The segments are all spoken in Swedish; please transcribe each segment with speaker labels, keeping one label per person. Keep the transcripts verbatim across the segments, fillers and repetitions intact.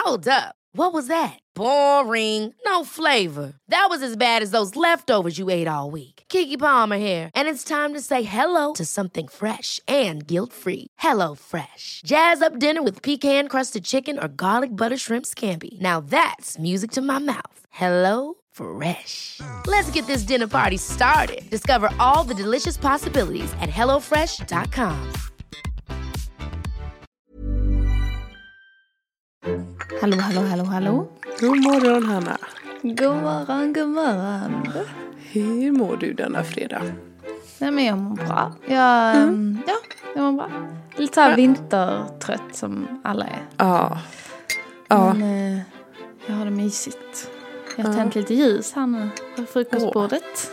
Speaker 1: Hold up. What was that? Boring. No flavor. That was as bad as those leftovers you ate all week. Keke Palmer here, and it's time to say hello to something fresh and guilt-free. Hello Fresh. Jazz up dinner with pecan-crusted chicken or garlic butter shrimp scampi. Now that's music to my mouth. Hello Fresh. Let's get this dinner party started. Discover all the delicious possibilities at hello fresh dot com.
Speaker 2: Hallå, hallå, hallå, hallå.
Speaker 3: God morgon, Hanna.
Speaker 2: God morgon, god morgon.
Speaker 3: Hur mår du denna fredag?
Speaker 2: Nej, men jag mår bra. Jag, mm. Ja, jag mår bra. Lite så här vintertrött som alla är.
Speaker 3: Ja. Ja.
Speaker 2: Men eh, jag har det mysigt. Jag har ja. tänt lite ljus här nu på frukostbordet.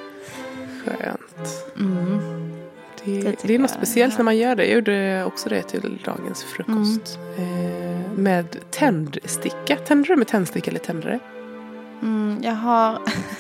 Speaker 3: Åh. Skönt.
Speaker 2: Mm.
Speaker 3: Det,
Speaker 2: det,
Speaker 3: det är något
Speaker 2: jag,
Speaker 3: speciellt
Speaker 2: ja.
Speaker 3: när man gör det. Jag gjorde också det till dagens frukost. Mm. Eh, med tändsticka. Tänder du med tändsticka eller tändare?
Speaker 2: Mm, jag har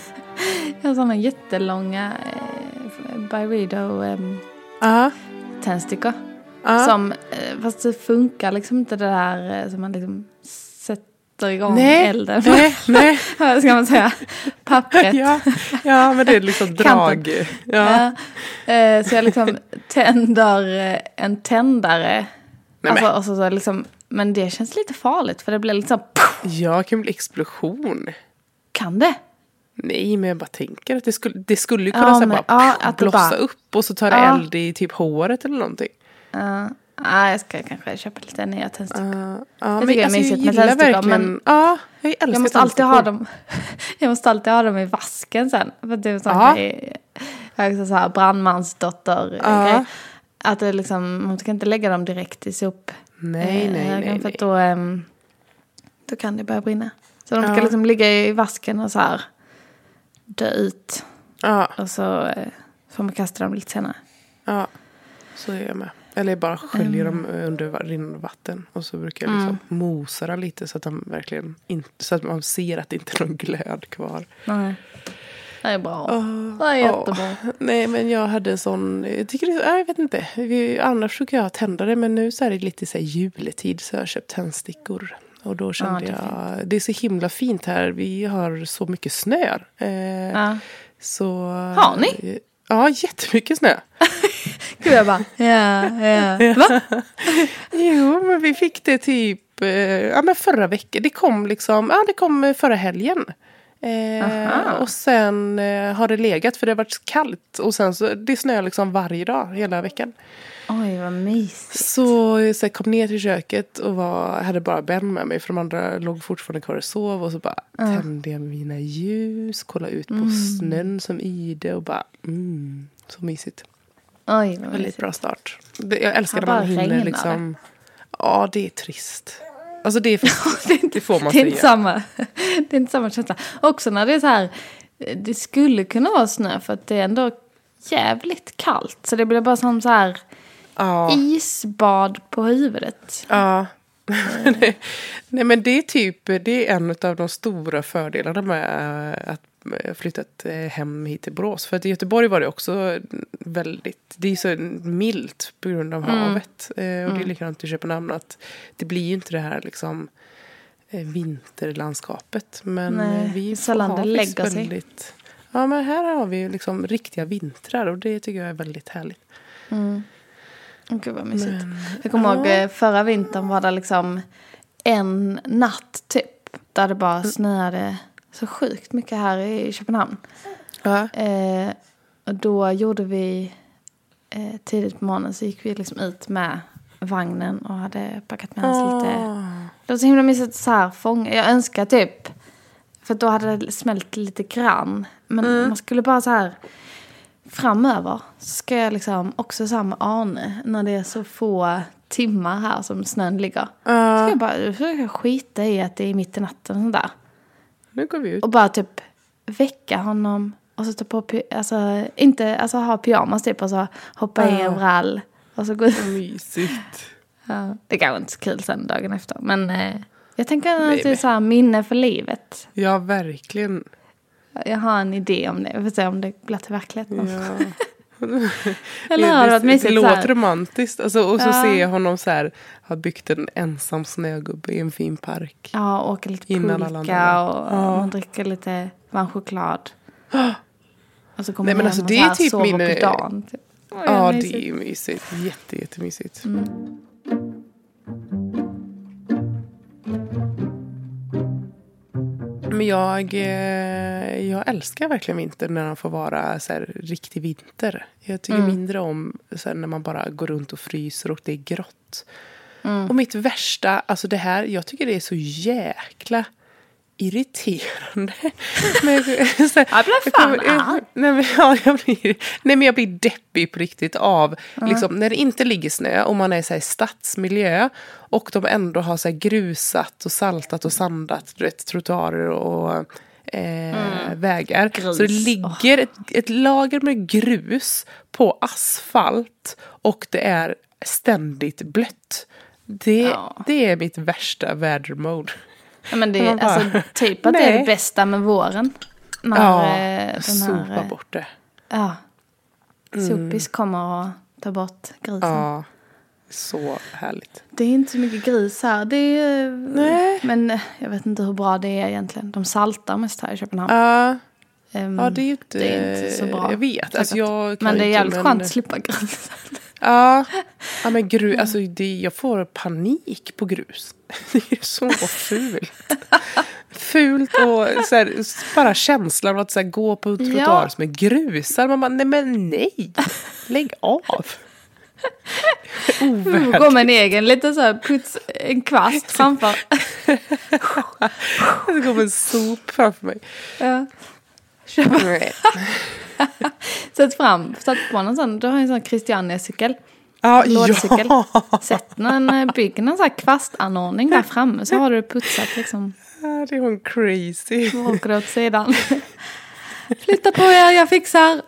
Speaker 2: jag har såna jättelånga eh, Byredo eh,
Speaker 3: uh. tändstickor.
Speaker 2: Uh. Som, eh, fast det funkar liksom inte det där eh, som man liksom sätter igång
Speaker 3: nej,
Speaker 2: elden.
Speaker 3: Nej, nej.
Speaker 2: Vad ska man säga? Pappret.
Speaker 3: ja, ja, men det är liksom drag. Ja.
Speaker 2: Ja. Eh, så jag liksom tänder eh, en tändare.
Speaker 3: Nej,
Speaker 2: alltså, och så, så liksom, men det känns lite farligt för det blir liksom...
Speaker 3: Ja, det kan bli explosion.
Speaker 2: Kan det?
Speaker 3: Nej, men jag bara tänker att det skulle, det skulle ju kunna
Speaker 2: ja,
Speaker 3: så
Speaker 2: men,
Speaker 3: bara
Speaker 2: ja, att
Speaker 3: blossa
Speaker 2: bara,
Speaker 3: upp och så tar det
Speaker 2: ja.
Speaker 3: eld i typ håret eller någonting.
Speaker 2: Ja, uh, jag ska kanske köpa lite nya tändstickor.
Speaker 3: Uh, uh,
Speaker 2: jag
Speaker 3: men
Speaker 2: tycker
Speaker 3: alltså,
Speaker 2: jag är mysigt med tändstickor. Men
Speaker 3: ja, jag,
Speaker 2: jag måste alltid ha dem. Jag måste alltid ha dem i vasken sen. För det är sån uh. grej, jag är också så här brandmansdotter uh. grej. Att det liksom, man kan inte lägga dem direkt i sop.
Speaker 3: Nej, nej, nej, nej.
Speaker 2: För att då, um, då kan det börja brinna. Så de ska ja. liksom ligga i vasken och så här dö ut.
Speaker 3: Ja.
Speaker 2: Och så uh, får man kasta dem lite senare.
Speaker 3: Ja, så är jag med. Eller bara sköljer
Speaker 2: mm.
Speaker 3: dem under rinnande vatten. Och så brukar jag liksom mm. mosa dem lite så att de verkligen inte, så att man ser att det inte är någon glöd kvar.
Speaker 2: Nej. Det är bra.
Speaker 3: Oh,
Speaker 2: det är jättebra.
Speaker 3: Oh. Nej, men jag hade en sån... Jag tycker det, jag vet inte. Vi, annars brukar jag tända det. Men nu så är det lite så här juletid. Så jag har köpt tändstickor. Och då kände ja, det jag... Fint. Det är så himla fint här. Vi har så mycket snö. Eh, ja. Så...
Speaker 2: Har ni?
Speaker 3: Ja, jättemycket snö.
Speaker 2: Gud, jag bara... Ja, ja. Va?
Speaker 3: Jo, men vi fick det typ... Eh, ja, men förra veckan. Det kom liksom... Ja, det kom förra helgen. Eh, och sen eh, har det legat för det har varit kallt och sen så det snöar liksom varje dag hela veckan.
Speaker 2: Oj, vad mysigt.
Speaker 3: Så, så jag kom ner till köket och var, hade bara Ben med mig för de andra låg fortfarande kvar och sov och så bara uh. tände jag mina ljus, kollade ut på mm. snön som ide och bara mm, så mysigt.
Speaker 2: Oj, vad
Speaker 3: väldigt
Speaker 2: mysigt.
Speaker 3: Bra start. Jag älskar när man hinner liksom. Ja, det är trist. Alltså det, är för, det, är inte, det får man
Speaker 2: det
Speaker 3: säga.
Speaker 2: Är inte samma, det är inte samma känsla. Också när det är så här, det skulle kunna vara snö för att det är ändå jävligt kallt. Så det blir bara som så här ja. isbad på huvudet.
Speaker 3: Ja. Mm. Nej, men det är typ, det är en av de stora fördelarna med att flyttat hem hit till Borås. För att i Göteborg var det också väldigt, det är så milt på grund av mm. havet. Mm. Och det är likadant i Köpenhamn att det blir ju inte det här liksom vinterlandskapet. Men
Speaker 2: nej,
Speaker 3: vi
Speaker 2: sällan det lägger
Speaker 3: väldigt,
Speaker 2: sig.
Speaker 3: Ja, men här har vi liksom riktiga vintrar och det tycker jag är väldigt härligt.
Speaker 2: Mm. Gud vad mysigt.
Speaker 3: Men,
Speaker 2: jag kommer
Speaker 3: ja.
Speaker 2: ihåg förra vintern var det liksom en natt typ där det bara snöade så sjukt mycket här i Köpenhamn.
Speaker 3: Ja.
Speaker 2: Eh, och då gjorde vi eh, tidigt på morgonen så gick vi liksom ut med vagnen och hade packat med oss oh. lite. Det var så himla mysigt så här fånga. Jag önskar typ, för då hade det smält lite grann. Men mm. man skulle bara så här framöver så ska jag liksom också så här med Arne när det är så få timmar här som snön ligger. Uh. Så ska jag bara ska jag skita i att det är mitt i natten och sånt där.
Speaker 3: Nu går vi ut.
Speaker 2: Och bara typ väcka honom och så ta på, alltså inte, alltså ha pyjamas typ och så hoppa uh. i en brall och så gå ut.
Speaker 3: Mysigt.
Speaker 2: Ja, det går inte så kul sen dagen efter. Men eh, jag tänker att det är så här minne för livet.
Speaker 3: Ja, verkligen.
Speaker 2: Jag har en idé om det. Jag får se om det blir till verklighet.
Speaker 3: Ja.
Speaker 2: Eller har det varit mysigt
Speaker 3: det
Speaker 2: så här?
Speaker 3: låter romantiskt. Alltså, och så
Speaker 2: Ja.
Speaker 3: ser jag honom så här, har byggt en ensam snögubbe i en fin park.
Speaker 2: Ja, åka lite
Speaker 3: Innan alla
Speaker 2: pulka
Speaker 3: andra.
Speaker 2: och
Speaker 3: Ja.
Speaker 2: man dricker lite varm choklad. Och så kommer
Speaker 3: Nej, men
Speaker 2: man
Speaker 3: alltså,
Speaker 2: hem och
Speaker 3: det
Speaker 2: så
Speaker 3: är
Speaker 2: här
Speaker 3: typ
Speaker 2: sover
Speaker 3: min-
Speaker 2: på dagen. Typ. Oj,
Speaker 3: Ja,
Speaker 2: mysigt.
Speaker 3: det är ju mysigt. Jätte, jättemysigt.
Speaker 2: Mm.
Speaker 3: Men jag, eh, jag älskar verkligen vintern när den får vara så här, riktig vinter. Jag tycker
Speaker 2: Mm.
Speaker 3: mindre om så här, när man bara går runt och fryser och det är grått.
Speaker 2: Mm.
Speaker 3: Och mitt värsta, alltså det här, jag tycker det är så jäkla irriterande. Men, så här,
Speaker 2: Jag blir fan
Speaker 3: jag kommer-
Speaker 2: arg.
Speaker 3: nej, men, ja, jag blir, nej men jag blir deppig på riktigt av liksom, när det inte ligger snö och man är så här, i stadsmiljö och de ändå har så här, grusat och saltat och sandat du vet, trottoarer och eh, vägar.
Speaker 2: Grus.
Speaker 3: Så det ligger ett, ett lager med grus på asfalt och det är ständigt blött. Det,
Speaker 2: Ja.
Speaker 3: det är mitt värsta vädermode.
Speaker 2: Ja, men det
Speaker 3: Man
Speaker 2: är
Speaker 3: bara,
Speaker 2: alltså, typ att det är
Speaker 3: nej.
Speaker 2: det bästa med våren. När
Speaker 3: Ja,
Speaker 2: eh, den
Speaker 3: sopa
Speaker 2: här, eh,
Speaker 3: bort det.
Speaker 2: ja, Sopis kommer och tar bort grisen.
Speaker 3: Ja, så härligt.
Speaker 2: Det är inte så mycket gris här. Det är,
Speaker 3: Nej.
Speaker 2: Men eh, jag vet inte hur bra det är egentligen. De saltar mest här i Köpenhamn.
Speaker 3: Ja,
Speaker 2: Ehm,
Speaker 3: ja, det är ju inte,
Speaker 2: det är inte så bra.
Speaker 3: Jag vet, alltså
Speaker 2: säkert.
Speaker 3: jag kan
Speaker 2: Men det är
Speaker 3: inte,
Speaker 2: jävligt
Speaker 3: men-
Speaker 2: skönt att slippa grus.
Speaker 3: Ja, ja men grus, alltså det, jag får panik på grus. Det är så fult. Fult och så här, bara känslan av att så här, gå på trottoar
Speaker 2: Ja.
Speaker 3: som är grusar. Man bara, nej men nej, lägg av.
Speaker 2: Du går med en egen lite så här puts, en kvast framför.
Speaker 3: Det kommer en sop framför mig.
Speaker 2: Ja.
Speaker 3: Nej.
Speaker 2: Sätt fram, sätt på någon sån, du har en sån Christiania-cykel.
Speaker 3: Ja,
Speaker 2: Lådcykel.
Speaker 3: ja.
Speaker 2: Sätt någon, bygg någon sån här kvastanordning där framme så har du putsat liksom.
Speaker 3: Ja, det är hon crazy.
Speaker 2: Då åker du åt sidan. Flytta på er, jag fixar.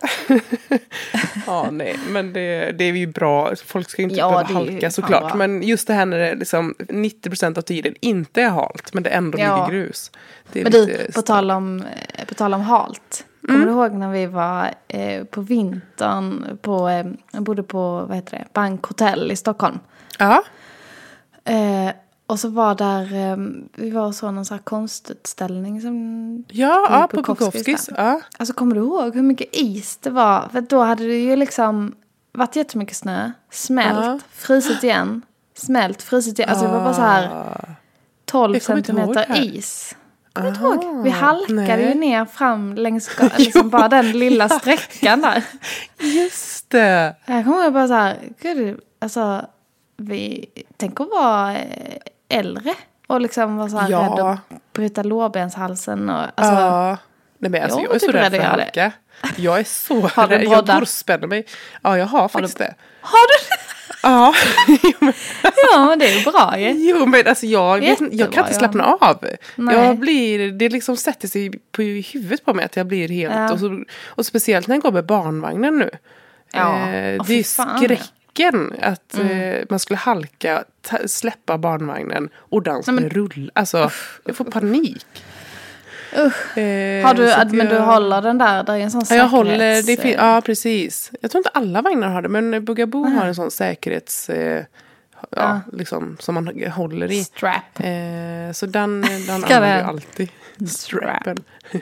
Speaker 3: Ja, nej, men det, det är ju bra. Folk ska inte
Speaker 2: Ja,
Speaker 3: behöva
Speaker 2: det är ju
Speaker 3: halka
Speaker 2: fan
Speaker 3: såklart.
Speaker 2: bra.
Speaker 3: Men just det här när det liksom nittio procent av tiden inte är halt, men det ändå
Speaker 2: Ja.
Speaker 3: ligger grus. Det är
Speaker 2: Men
Speaker 3: lite
Speaker 2: du, på tal om, eh, på tal om halt. Kommer du ihåg när vi var eh, på vintern på, eh, jag bodde på, vad heter det, Bankhotell i Stockholm.
Speaker 3: Ja,
Speaker 2: Eh, och så var där, eh, vi var och såg någon sån här konstutställning som...
Speaker 3: ja, ja på
Speaker 2: Bukowskis
Speaker 3: Bukowskis.
Speaker 2: där.
Speaker 3: Ja.
Speaker 2: Alltså kommer du ihåg hur mycket is det var? För då hade det ju liksom varit jättemycket snö, smält,
Speaker 3: Ja.
Speaker 2: frusit igen, smält, frusit igen. Alltså det var bara så här tolv
Speaker 3: Jag kommer inte ihåg
Speaker 2: centimeter
Speaker 3: det här.
Speaker 2: is. Kommer du inte
Speaker 3: Aha,
Speaker 2: ihåg? Vi halkade
Speaker 3: nej.
Speaker 2: ju ner fram längs ga- liksom bara den lilla sträckan där.
Speaker 3: Just det.
Speaker 2: Jag kommer ihåg bara så här, gud, alltså vi tänker att vara eh, äldre och liksom vara så här
Speaker 3: Ja.
Speaker 2: rädd att bryta lårbenshalsen och alltså,
Speaker 3: Ja. Nej, men alltså,
Speaker 2: jag
Speaker 3: jag,
Speaker 2: var
Speaker 3: är så
Speaker 2: typ
Speaker 3: rädd
Speaker 2: rädd
Speaker 3: för
Speaker 2: att göra det.
Speaker 3: halka. Jag är så
Speaker 2: Har du
Speaker 3: rädd. Jag
Speaker 2: broddar?
Speaker 3: går och spänner mig. Ja, jag har faktiskt det.
Speaker 2: har du
Speaker 3: Ja.
Speaker 2: Ja, men det är ju bra ju.
Speaker 3: Jo, men alltså jag, vet, inte- jag
Speaker 2: Jättebra,
Speaker 3: kan inte
Speaker 2: ja.
Speaker 3: slappna av.
Speaker 2: Nej.
Speaker 3: Jag blir, det liksom sätter sig på huvudet på mig att jag blir helt...
Speaker 2: Ja.
Speaker 3: Och, så, och speciellt när jag går med barnvagnen nu.
Speaker 2: Ja.
Speaker 3: Eh,
Speaker 2: Åh,
Speaker 3: det är ju
Speaker 2: fy fan.
Speaker 3: skräcken att eh, man skulle halka, ta, släppa barnvagnen och den skulle rulla. Alltså, jag får panik.
Speaker 2: Usch.
Speaker 3: Eh,
Speaker 2: Har du,
Speaker 3: så att
Speaker 2: men du
Speaker 3: jag-
Speaker 2: håller den där, där är en sån
Speaker 3: Ja, jag håller, det
Speaker 2: säkerhets-
Speaker 3: fin- ja precis. Jag tror inte alla vagnar har det, men Bugaboo har en sån säkerhets... Eh, ja,
Speaker 2: Ja.
Speaker 3: liksom, som man håller i.
Speaker 2: strap.
Speaker 3: Eh, så den, den
Speaker 2: Ska
Speaker 3: använder
Speaker 2: det-
Speaker 3: jag alltid. Strappen.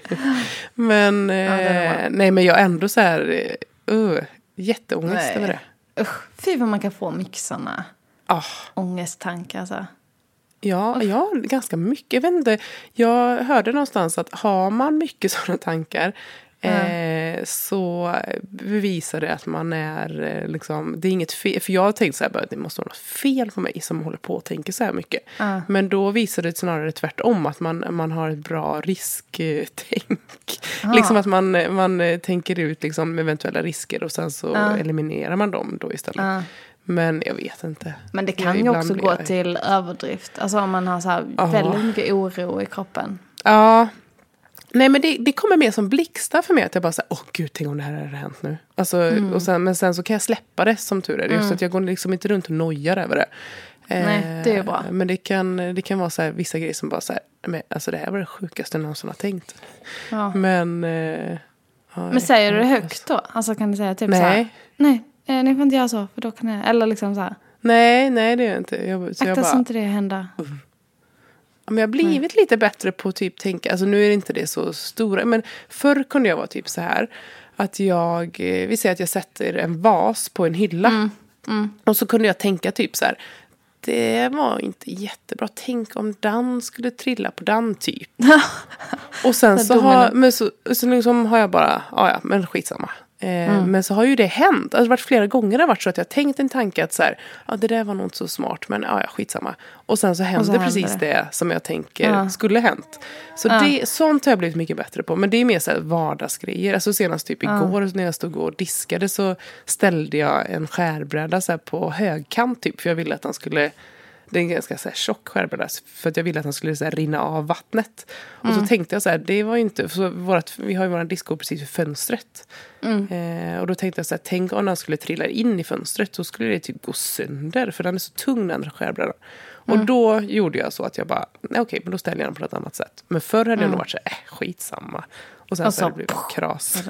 Speaker 3: men,
Speaker 2: det är
Speaker 3: eh,
Speaker 2: bra.
Speaker 3: nej men jag är ändå så här, uh, jätteångest
Speaker 2: Nej.
Speaker 3: över det.
Speaker 2: Usch, fy vad man kan få mycket såna
Speaker 3: Ah,
Speaker 2: ångesttankar alltså.
Speaker 3: ja, ja, ganska mycket. Jag vet inte, jag hörde någonstans att har man mycket sådana tankar eh, så bevisar det att man är eh, liksom, det är inget fel. För jag har tänkt så här, bara, det måste vara något fel på mig som håller på och tänker så här mycket.
Speaker 2: Ja.
Speaker 3: Men då visar det snarare tvärtom, att man, man har ett bra risktänk.
Speaker 2: Ah.
Speaker 3: Liksom att man, man tänker ut liksom eventuella risker och sen så
Speaker 2: Ja.
Speaker 3: eliminerar man dem då istället.
Speaker 2: Ja.
Speaker 3: Men jag vet inte.
Speaker 2: Men det
Speaker 3: Jag-
Speaker 2: kan ju
Speaker 3: ibland
Speaker 2: också
Speaker 3: blir
Speaker 2: gå
Speaker 3: jag-
Speaker 2: till överdrift. Alltså om man har så här
Speaker 3: Ja.
Speaker 2: väldigt mycket oro i kroppen.
Speaker 3: Ja. Nej, men det, det kommer mer som blixtar för mig. Att jag bara säger, åh gud, tänk om det här hade hänt nu. Alltså,
Speaker 2: Mm.
Speaker 3: och sen, men sen så kan jag släppa det som tur är. Just att jag går liksom inte runt och nojar över det.
Speaker 2: Nej, det är ju bra.
Speaker 3: Men det kan, det kan vara så här, vissa grejer som bara så här, men, alltså det här var det sjukaste jag någonsin har tänkt.
Speaker 2: Ja.
Speaker 3: Men, eh,
Speaker 2: Men säger du det högt då? Alltså kan du säga typ
Speaker 3: nej.
Speaker 2: så här? Nej. Eh, ni får inte göra så, för då kan jag... Eller liksom så här.
Speaker 3: Nej, nej det är jag inte. Jag, så
Speaker 2: Akta
Speaker 3: jag bara,
Speaker 2: så inte det händer.
Speaker 3: Uh. Men jag har blivit mm. lite bättre på typ tänka, alltså nu är det inte det så stora, men förr kunde jag vara typ så här att jag, vi säger att jag sätter en vas på en hylla
Speaker 2: mm. Mm.
Speaker 3: och så kunde jag tänka typ så här, det var inte jättebra, tänk om den skulle trilla på den typ. Och sen så har, men så, så liksom har jag bara, ja ja, men skitsamma. Eh, mm. Men så har ju det hänt. Alltså, det har varit flera gånger det har varit så att jag tänkt en tanke att så här, ja det där var nog inte så smart, men ja, ja skitsamma. Och sen så händer så precis händer det. det som jag tänker ja. skulle hänt. Så ja. det, sånt har jag blivit mycket bättre på. Men det är mer så här vardagsgrejer. Alltså senast typ ja. igår när jag stod och diskade så ställde jag en skärbräda så här på högkant typ. För jag ville att den skulle... Det är en ganska så här tjock skärbräda för att jag ville att han skulle så här rinna av vattnet. Och mm. så tänkte jag så här, det var ju inte... För vårat, vi har ju våran disco precis vid fönstret. Mm. Eh, och då tänkte jag så här, tänk om den skulle trilla in i fönstret så skulle det typ gå sönder. För den är så tung den andra skärbrädan. Mm. Och då gjorde jag så att jag bara, nej okej, men då ställer jag den på ett annat sätt. Men förr hade mm. jag nog varit så här, äh, skitsamma. Och sen och så, så hade det blivit kras.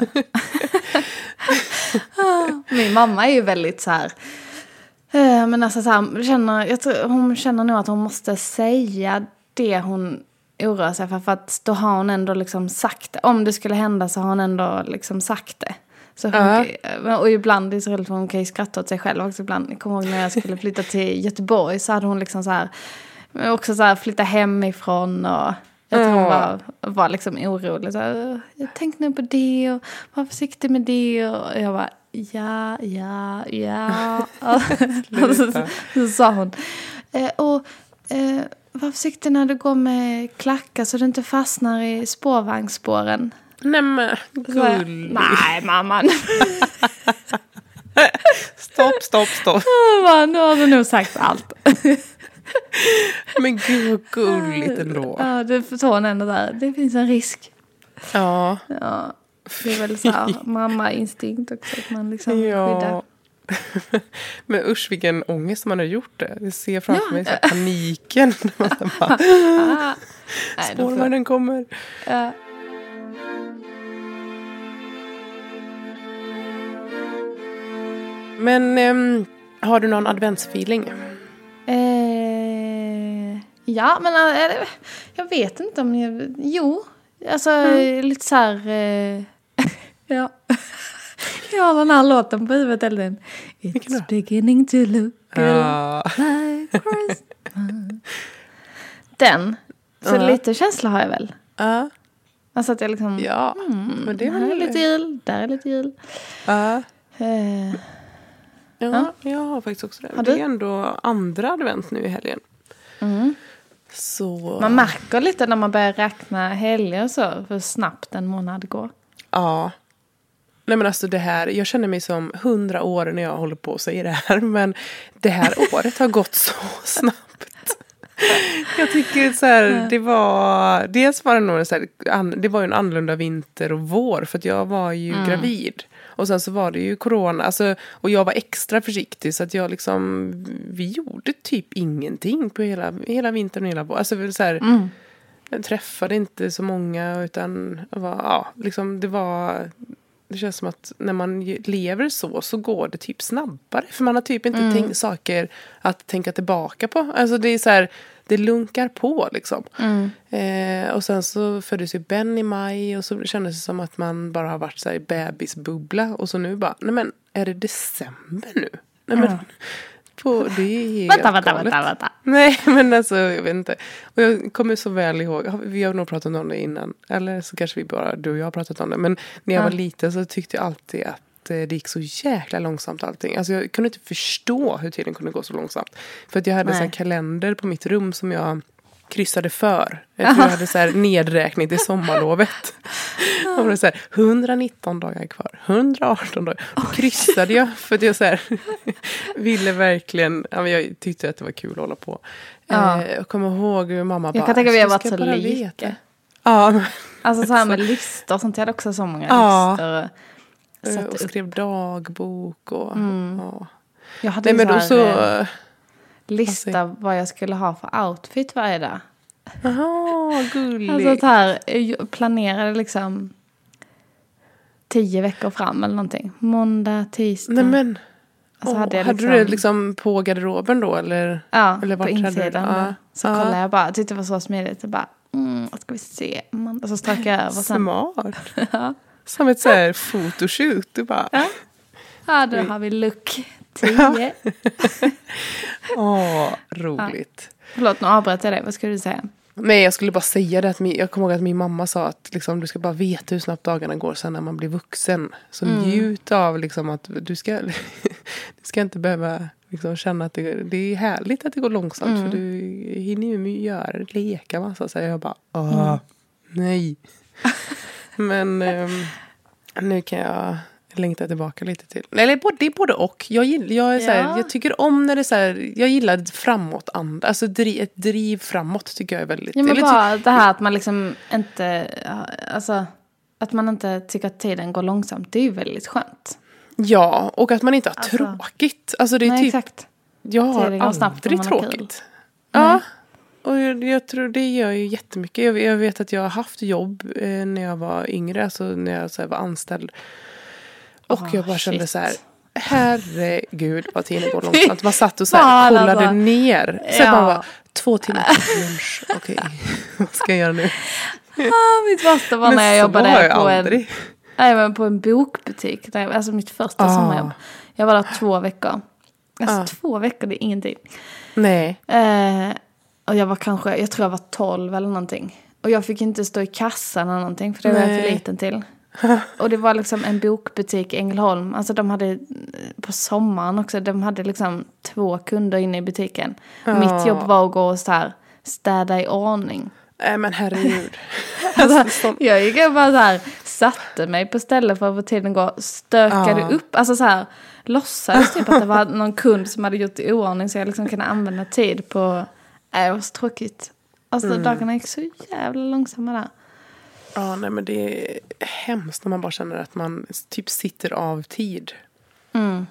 Speaker 2: Min mamma är ju väldigt så här... Men alltså så här, känner, jag tror, hon känner nog att hon måste säga det hon oroar sig för. För att då har hon ändå liksom sagt det. Om det skulle hända så har hon ändå liksom sagt det. Så hon, uh-huh. Och ibland är det så roligt för hon kan ju skratta åt sig själv också. Ibland, jag kommer ihåg när jag skulle flytta till Göteborg så hade hon liksom så här, också så här flytta hemifrån och... Jag tror hon var, var liksom orolig. Så här, jag tänkte nu på det och var försiktig med det. Och jag bara, ja, ja, ja. och så, så, så sa hon. Eh, och eh, var försiktig när du går med klackar så du inte fastnar i spårvagnsspåren.
Speaker 3: Nej men, gullig.
Speaker 2: Nej, mamman.
Speaker 3: stopp, stopp, stopp.
Speaker 2: Ja, nu har du nog sagt allt.
Speaker 3: Men gud vad gulligt ändå.
Speaker 2: Ja, det förstår hon ändå där. Det finns en risk.
Speaker 3: Ja.
Speaker 2: Ja, det är väl så här mamma-instinkt också. Att man liksom
Speaker 3: ja.
Speaker 2: skyddar.
Speaker 3: Men usch vilken ångest man har gjort det. Jag ser framför ja. mig så här paniken. bara,
Speaker 2: ah.
Speaker 3: Spårvagnen kommer.
Speaker 2: Ja.
Speaker 3: Men äm, har du någon adventsfeeling?
Speaker 2: Eh, ja, men äh, jag vet inte om jag... Jo, alltså mm. lite så här... Eh, ja. Jag har den här låten på huvudet hela tiden. It's beginning to look
Speaker 3: ah.
Speaker 2: like Christmas. Den. Så uh. lite känsla har jag väl.
Speaker 3: Ja. Uh.
Speaker 2: Alltså att jag liksom...
Speaker 3: Ja,
Speaker 2: mm,
Speaker 3: men det är
Speaker 2: här är lite jul, där är lite jul.
Speaker 3: Ja.
Speaker 2: Uh. Eh.
Speaker 3: Ja, ja, jag har faktiskt också det. Det är ändå andra advent nu i helgen.
Speaker 2: Mm.
Speaker 3: Så...
Speaker 2: Man märker lite när man börjar räkna helger och så. Hur snabbt en månad går.
Speaker 3: Ja. Nej men alltså det här. Jag känner mig som hundra år när jag håller på att säga det här. Men det här året har gått så snabbt. Jag tycker så här. Det var... Dels var det nog så här, det var ju en annorlunda vinter och vår. För att jag var ju mm. gravid. Och sen så var det ju corona. Alltså, och jag var extra försiktig. Så att jag liksom... Vi gjorde typ ingenting på hela, hela vintern och hela våren. Alltså så här... Mm. Jag träffade inte så många. Utan... Var, ja, liksom det var... Det känns som att när man lever så. Så går det typ snabbare. För man har typ inte mm. tänkt saker att tänka tillbaka på. Alltså det är så här... Det lunkar på liksom. Mm. Eh, och sen så föddes ju Ben i maj. Och så kändes det som att man bara har varit så här i bebisbubbla. Och så nu bara, nej men är det december nu? Nej men, mm. på, det är helt
Speaker 2: vänta, vänta, vänta, vänta.
Speaker 3: Nej men alltså, jag vet inte. Och jag kommer så väl ihåg, vi har nog pratat om det innan. Eller så kanske vi bara, du och jag har pratat om det. Men när jag mm. var liten så tyckte jag alltid att det gick så jäkla långsamt allting. Alltså jag kunde inte förstå hur tiden kunde gå så långsamt. För att jag hade en kalender på mitt rum som jag kryssade för. Jag tror jag hade så här nedräkning till sommarlovet. Och det var så här, etthundranitton dagar kvar. etthundraarton dagar. Och kryssade jag för att jag så här ville verkligen, ja, men jag tyckte att det var kul att hålla på. Ja. Jag kommer ihåg hur mamma bara...
Speaker 2: Jag kan tänka att vi har varit så lika.
Speaker 3: Ja.
Speaker 2: Alltså så här med listor och sånt. Jag hade också så många ja. listor.
Speaker 3: Och, och skrev dagbok och...
Speaker 2: Mm.
Speaker 3: Ja.
Speaker 2: Jag hade
Speaker 3: Nej, men
Speaker 2: så här,
Speaker 3: så...
Speaker 2: lista alltså, vad jag skulle ha för outfit varje dag.
Speaker 3: Jaha, gulligt.
Speaker 2: Alltså så här, jag planerade liksom tio veckor fram eller någonting. Måndag, tisdag.
Speaker 3: Nej men.
Speaker 2: Alltså
Speaker 3: oh,
Speaker 2: hade jag
Speaker 3: hade
Speaker 2: liksom,
Speaker 3: du det liksom på garderoben då? Eller,
Speaker 2: ja,
Speaker 3: eller
Speaker 2: på
Speaker 3: vart
Speaker 2: insidan.
Speaker 3: hade du? Ja.
Speaker 2: Så
Speaker 3: ja.
Speaker 2: kollade jag bara. Jag tyckte det var så smidigt. Jag bara, mm, vad ska vi se? Och så strök jag över sen.
Speaker 3: Smart.
Speaker 2: Ja.
Speaker 3: Som ett så här photoshoot. Du bara.
Speaker 2: Ja. Ja, då har vi look tio.
Speaker 3: Åh, roligt.
Speaker 2: Ja. Förlåt, nu avbröt jag dig. Vad skulle du säga?
Speaker 3: Nej, jag skulle bara säga det. Att min, jag kommer ihåg att min mamma sa att liksom, du ska bara veta hur snabbt dagarna går sen när man blir vuxen. Så mm. njut av liksom, att du ska, du ska inte behöva liksom, känna att det, det är härligt att det går långsamt. Mm. För du hinner ju göra leka massa. Så jag bara, åh, mm. nej. Men um, nu kan jag längta tillbaka lite till. Eller det är både och. Jag, gillar, jag, är så här,
Speaker 2: ja.
Speaker 3: jag tycker om när det är så här, jag gillar framåt anda. Alltså driv, ett driv framåt tycker jag är väldigt.
Speaker 2: Ja, men
Speaker 3: eller
Speaker 2: bara
Speaker 3: ty-
Speaker 2: det här att man liksom inte, alltså att man inte tycker att tiden går långsamt. Det är ju väldigt skönt.
Speaker 3: Ja, och att man inte har
Speaker 2: alltså,
Speaker 3: tråkigt. Alltså det är
Speaker 2: nej,
Speaker 3: typ,
Speaker 2: exakt.
Speaker 3: jag har aldrig tråkigt. Ja, och jag, jag tror det gör ju jättemycket. Jag, jag vet att jag har haft jobb eh, när jag var yngre, alltså när jag så här, var anställd. Och oh, jag bara kände shit. så här, herregud vad tiden går långsamt. Man satt och så här, kollade alltså. ner. Så ja. bara, två timmar på lunch. Okej, okay. vad ska jag göra nu?
Speaker 2: Ah, mitt värsta var när jag jobbade
Speaker 3: jag
Speaker 2: på
Speaker 3: aldrig.
Speaker 2: en, jag var på en bokbutik. Där, alltså mitt första ah. sommarjobb. Jag var där två veckor. Alltså ah. två veckor, det är ingenting.
Speaker 3: Nej.
Speaker 2: Eh, och jag var kanske, jag tror jag var tolv eller någonting. Och jag fick inte stå i kassan eller någonting. För det var jag för liten till. Och det var liksom en bokbutik i Ängelholm. Alltså de hade på sommaren också. De hade liksom två kunder inne i butiken. Oh. Mitt jobb var att gå och så här, städa i ordning.
Speaker 3: Nej äh, men herregud.
Speaker 2: Alltså, jag gick och bara så här, satte mig på stället för att få tiden gå. Stökade oh. upp. Alltså så här, låtsades typ att det var någon kund som hade gjort i ordning. Så jag liksom kunde använda tid på. Äh, det var så tråkigt. Alltså mm. dagarna gick så jävla långsamma där.
Speaker 3: Ja, nej men det är hemskt när man bara känner att man typ sitter av tid.
Speaker 2: Mm.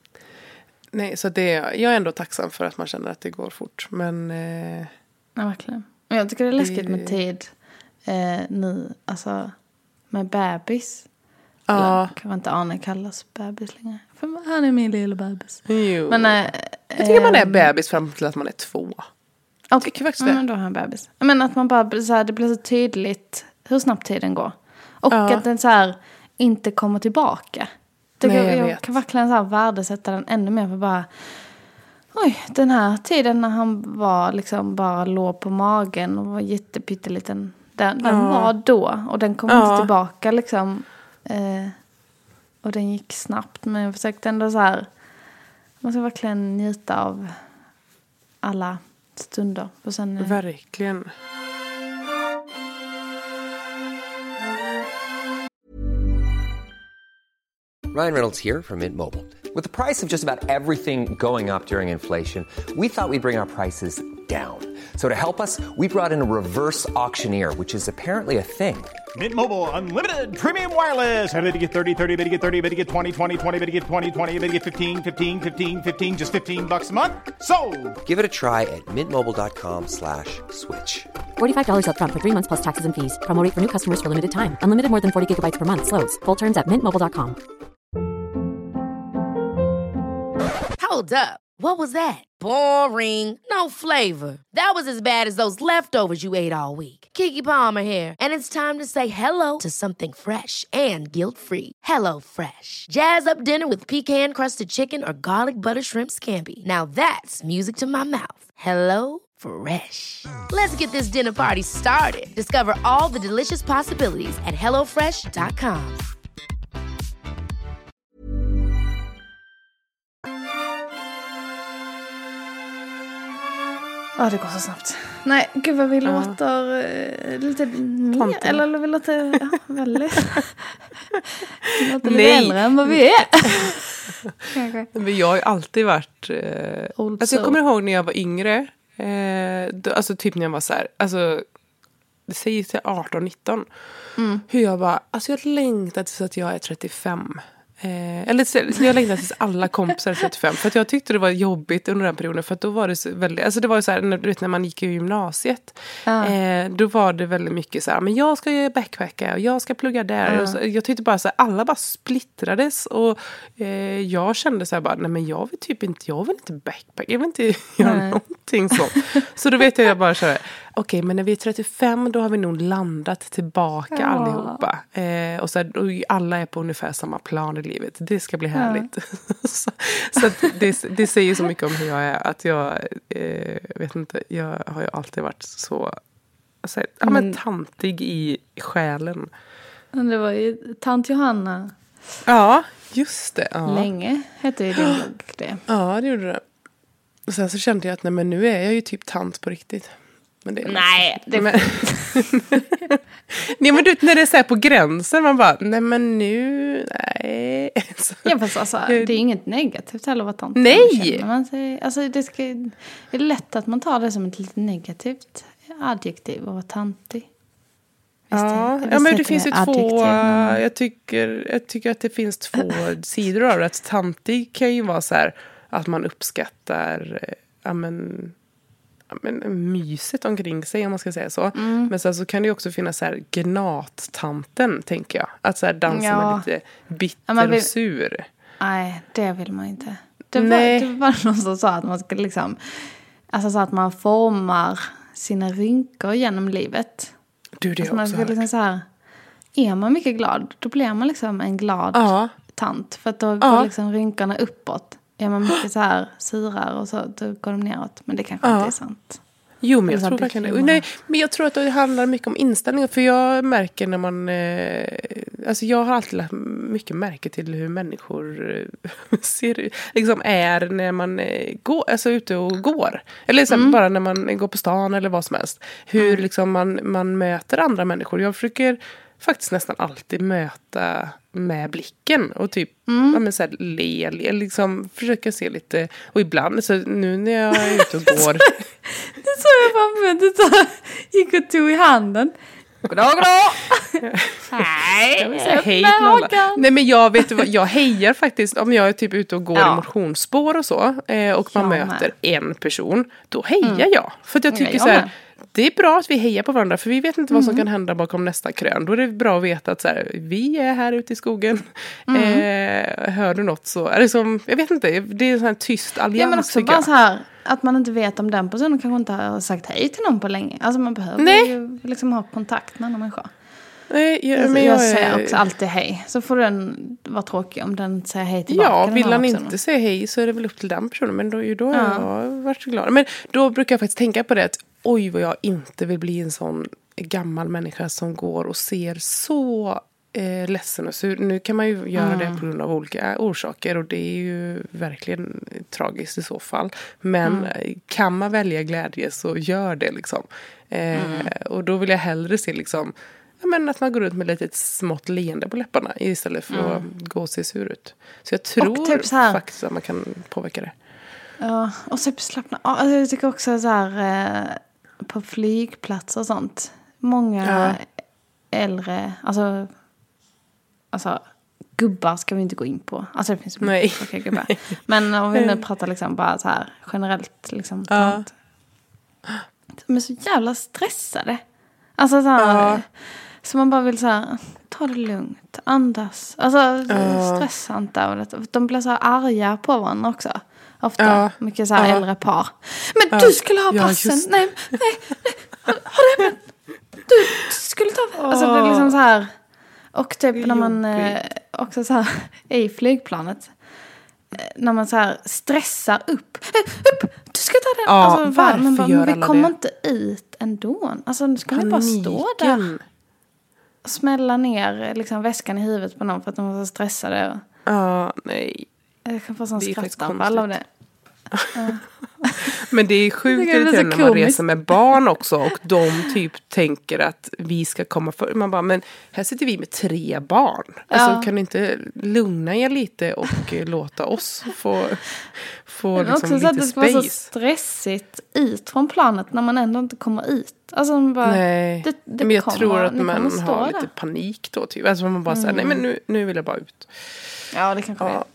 Speaker 3: Nej, så det, jag är ändå tacksam för att man känner att det går fort. Men... Eh,
Speaker 2: ja, verkligen. Men jag tycker det är läskigt med tid eh, nu, alltså med bebis.
Speaker 3: Ja.
Speaker 2: Eller, kan man inte Arne kallas bebis längre? För han är min lilla bebis.
Speaker 3: Jo.
Speaker 2: Men, eh,
Speaker 3: jag tycker man är bebis fram till att man är två. Jag tycker faktiskt det.
Speaker 2: Men då är han bebis. Men att man bara, så här, det blir så tydligt hur snabbt tiden går. Och ja. att den så här inte kommer tillbaka. Det, Nej, jag, jag, jag kan verkligen så här värdesätta den ännu mer för bara... Oj, den här tiden när han var liksom bara låg på magen och var jättepytteliten. Den, den ja. var då. Och den kom ja. inte tillbaka liksom. Eh, och den gick snabbt. Men jag försökte ändå så här... Man ska verkligen njuta av alla stunder. Och sen, eh,
Speaker 3: verkligen.
Speaker 4: Ryan Reynolds here from Mint Mobile. With the price of just about everything going up during inflation, we thought we'd bring our prices down. So to help us, we brought in a reverse auctioneer, which is apparently a thing.
Speaker 5: Mint Mobile Unlimited Premium Wireless. How to get thirty, thirty, how to get thirty, how to get twenty, twenty, twenty, how to get twenty, twenty, how to get fifteen, fifteen, fifteen, fifteen, just fifteen bucks a month? Sold!
Speaker 4: Give it a try at mintmobile.com slash switch.
Speaker 6: forty-five dollars up front for three months plus taxes and fees. Promo rate for new customers for limited time. Unlimited more than forty gigabytes per month. Slows full terms at mint mobile dot com.
Speaker 1: Hold up. What was that? Boring. No flavor. That was as bad as those leftovers you ate all week. Keke Palmer here, and it's time to say hello to something fresh and guilt-free. Hello Fresh. Jazz up dinner with pecan-crusted chicken or garlic butter shrimp scampi. Now that's music to my mouth. Hello Fresh. Let's get this dinner party started. Discover all the delicious possibilities at hello fresh dot com.
Speaker 2: Ja, det går så snabbt. Nej, gud vad vi ja. låter uh, lite mer. Tanten. Eller vi låter ja, väldigt... vi låter lite äldre än vad vi är. okay.
Speaker 3: Men jag har ju alltid varit... Uh, alltså jag kommer ihåg när jag var yngre. Uh, då, alltså typ när jag var så här... Alltså, det säger till arton nitton. Mm. Hur jag bara... Alltså jag längtar tills att jag är trettiofem. Eh, eller jag längtade tills alla kompisar trettiofem. För att jag tyckte det var jobbigt under den perioden. För att då var det så väldigt... Alltså det var ju så här, när, du vet, när man gick i gymnasiet. Ja. Eh, då var det väldigt mycket så här, men jag ska backpacka och jag ska plugga där. Ja. Och så, jag tyckte bara så här, alla bara splittrades. Och eh, jag kände så här bara, nej men jag vill typ inte, jag vill inte backpacka. Jag vill inte göra nej. någonting sånt. Så då vet jag, jag bara så här, okej, men när vi är trettiofem då har vi nog landat tillbaka ja. allihopa. Eh, och, så här, och alla är på ungefär samma plan i livet. Det ska bli härligt. Ja. så så att det, det säger så mycket om hur jag är. Att jag eh, vet inte, jag har ju alltid varit så alltså, mm. ja, men tantig i själen.
Speaker 2: Det var ju tant Johanna.
Speaker 3: Ja, just det. Ja.
Speaker 2: Länge hette ju din blogg det.
Speaker 3: Ja, det gjorde det. Och sen så kände jag att nej, men nu är jag ju typ tant på riktigt. Men det är
Speaker 2: nej, det
Speaker 3: men... nej, men du, när det är så här på gränsen, man bara, nej men nu, nej. Så...
Speaker 2: Ja, fast alltså, det är inget negativt heller att vara tant.
Speaker 3: Nej!
Speaker 2: Man säger, alltså, det, ska, det är lätt att man tar det som ett lite negativt adjektiv att vara tantig.
Speaker 3: Ja, ja, men det finns ju två, man... jag, tycker, jag tycker att det finns två sidor av det. Att tantig kan ju vara så här, att man uppskattar, ja men... men, myset omkring sig, om man ska säga så. Mm. Men sen så kan det ju också finnas så här gnat-tanten, tänker jag. Att så här dansa ja. med lite bitter ja, vill... och sur.
Speaker 2: Nej, det vill man inte. Det var, det var någon som sa att man ska liksom, alltså så att man formar sina rynkor genom livet.
Speaker 3: Du, det
Speaker 2: alltså man ska
Speaker 3: också
Speaker 2: liksom så här, är man mycket glad, då blir man liksom en glad ja. tant. För att då går ja. liksom rynkorna uppåt. Är man mycket så här syrar och så, då går de neråt. Men det kanske ja. inte är sant.
Speaker 3: Jo, men jag tror verkligen det. Nej, men jag tror att det handlar mycket om inställningar. För jag märker när man... Eh, alltså jag har alltid lagt mycket märke till hur människor eh, ser, liksom är när man eh, går, alltså ute och går. Eller liksom mm. bara när man går på stan eller vad som helst. Hur mm. liksom man, man möter andra människor. Jag försöker faktiskt nästan alltid möta med blicken och typ mm. ja, men så här, le, le, liksom försöka se lite, och ibland så nu när jag är ute och går
Speaker 2: det så jag bara du tar, gick och tog i handen. Goddag, goddag.
Speaker 3: Nej, jag hej till alla. Nej, men jag vet vad, jag hejar faktiskt om jag är typ ute och går ja. i motionsspår och så eh, och man jag möter med. en person, då hejar mm. jag. För att jag tycker jag så här med. Det är bra att vi hejar på varandra, för vi vet inte vad som mm. kan hända bakom nästa krön. Då är det bra att veta att så här, vi är här ute i skogen. Mm. Eh, hör du något så är det som, jag vet inte, det är en sån här tyst allians.
Speaker 2: Ja, men också bara så här, att man inte vet om den personen kanske inte har sagt hej till någon på länge. Alltså man behöver Nej. ju liksom ha kontakt med någon människa.
Speaker 3: Nej, jag,
Speaker 2: alltså,
Speaker 3: men
Speaker 2: jag,
Speaker 3: jag
Speaker 2: säger
Speaker 3: är...
Speaker 2: också alltid hej. Så får den vara tråkig om den säger hej tillbaka.
Speaker 3: Ja, vill han inte någon. säga hej så är det väl upp till den personen. Men då, då har ja. jag varit så glad. Men då brukar jag faktiskt tänka på det att oj vad jag inte vill bli en sån gammal människa som går och ser så eh, ledsen och sur. Nu kan man ju göra mm. det på grund av olika orsaker och det är ju verkligen tragiskt i så fall. Men mm. kan man välja glädje så gör det liksom. Eh, mm. Och då vill jag hellre se liksom ja, men att man går ut med lite ett smått leende på läpparna istället för mm. att gå och se sur ut. Så jag tror typ så här, faktiskt att man kan påverka det.
Speaker 2: Ja, och så slappna. Alltså, jag tycker också så här eh, på flygplatser och sånt. Många ja. äldre, alltså, alltså gubbar ska vi inte gå in på. Alltså det finns mycket gubbar. Men om vi nu pratar liksom bara så här generellt liksom. Ja. De är så jävla stressade. Alltså så här, ja. så man bara vill så här, ta det lugnt, andas. Alltså ja. stressa inte av det. De blir så här arga på varandra också. Ofta, ja. mycket så här ja. äldre par. Men ja. du skulle ha passen. Ja, nej, nej, nej. Har, har det Du skulle ta... Alltså det är liksom så här. Och typ när man eh, också så här är i flygplanet. När man så här stressar upp. Upp! Du ska ta den.
Speaker 3: Ja,
Speaker 2: alltså,
Speaker 3: varför man bara,
Speaker 2: gör men vi kommer inte ut ändå. Alltså nu ska ni bara stå där. Och smälla ner liksom väskan i huvudet på någon för att de var så stressade.
Speaker 3: Ja, nej.
Speaker 2: Jag kan få sån skrattanfall av det.
Speaker 3: Men det är sjukt
Speaker 2: det är
Speaker 3: irriterande
Speaker 2: så
Speaker 3: när man
Speaker 2: komiskt.
Speaker 3: reser med barn också. Och de typ tänker att vi ska komma för. Man bara, men här sitter vi med tre barn. Alltså
Speaker 2: Ja.
Speaker 3: kan ni inte lugna er lite och eh, låta oss få, få
Speaker 2: Men
Speaker 3: liksom
Speaker 2: också så att
Speaker 3: lite
Speaker 2: det ska vara så
Speaker 3: space.
Speaker 2: stressigt ut från planet när man ändå inte kommer ut. Alltså man bara,
Speaker 3: Nej,
Speaker 2: det, det
Speaker 3: men jag
Speaker 2: kommer,
Speaker 3: tror att
Speaker 2: ni kommer
Speaker 3: man
Speaker 2: stå
Speaker 3: har
Speaker 2: där.
Speaker 3: lite panik då. Typ. Alltså man bara säger, nej men nu, nu vill jag bara ut.
Speaker 2: Ja, det kanske det är.
Speaker 3: Ja.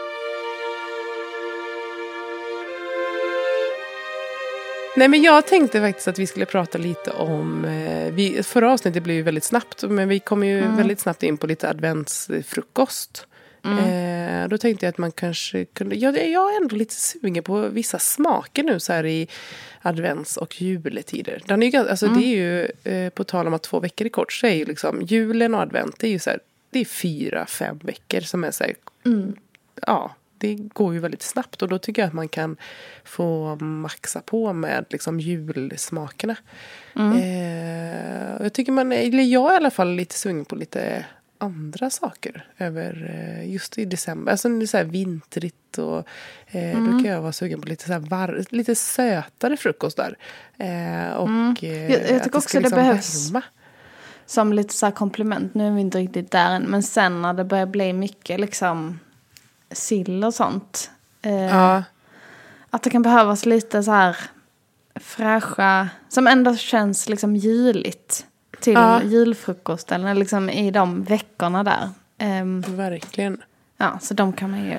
Speaker 3: Nej, men jag tänkte faktiskt att vi skulle prata lite om... Eh, vi, förra avsnittet blev ju väldigt snabbt, men vi kom ju
Speaker 2: Mm.
Speaker 3: väldigt snabbt in på lite adventsfrukost.
Speaker 2: Mm.
Speaker 3: Eh, då tänkte jag att man kanske kunde... Jag, jag är ändå lite sugen på vissa smaker nu så här i advents- och juletider. Den är ju, ganska- alltså,
Speaker 2: Mm.
Speaker 3: Det är ju, eh, på tal om att två veckor är kort, så är ju liksom julen och advent, det är ju så här, det är fyra, fem veckor som är så här...
Speaker 2: Mm.
Speaker 3: Ja, det går ju väldigt snabbt och då tycker jag att man kan få maxa på med liksom julsmakerna.
Speaker 2: Mm.
Speaker 3: Eh, jag tycker man, eller jag är i alla fall lite sugen på lite andra saker över eh, just i december. Alltså det är så här vintrigt och eh,
Speaker 2: Mm.
Speaker 3: då kan jag vara sugen på lite så här var, lite sötare frukost där. Eh, och
Speaker 2: Mm.
Speaker 3: eh,
Speaker 2: Jag- jag
Speaker 3: att
Speaker 2: tycker också
Speaker 3: ska
Speaker 2: det
Speaker 3: liksom
Speaker 2: behövs.
Speaker 3: värma.
Speaker 2: Som lite så här komplement. Nu är vi inte riktigt där än. Men sen när det börjar bli mycket liksom sill och sånt. Eh,
Speaker 3: Ja.
Speaker 2: Att det kan behövas lite så här fräscha. Som ändå känns liksom juligt. Till
Speaker 3: Ja.
Speaker 2: julfrukosten. Eller liksom i de veckorna där. Ehm,
Speaker 3: Verkligen.
Speaker 2: ja, så de kan man ju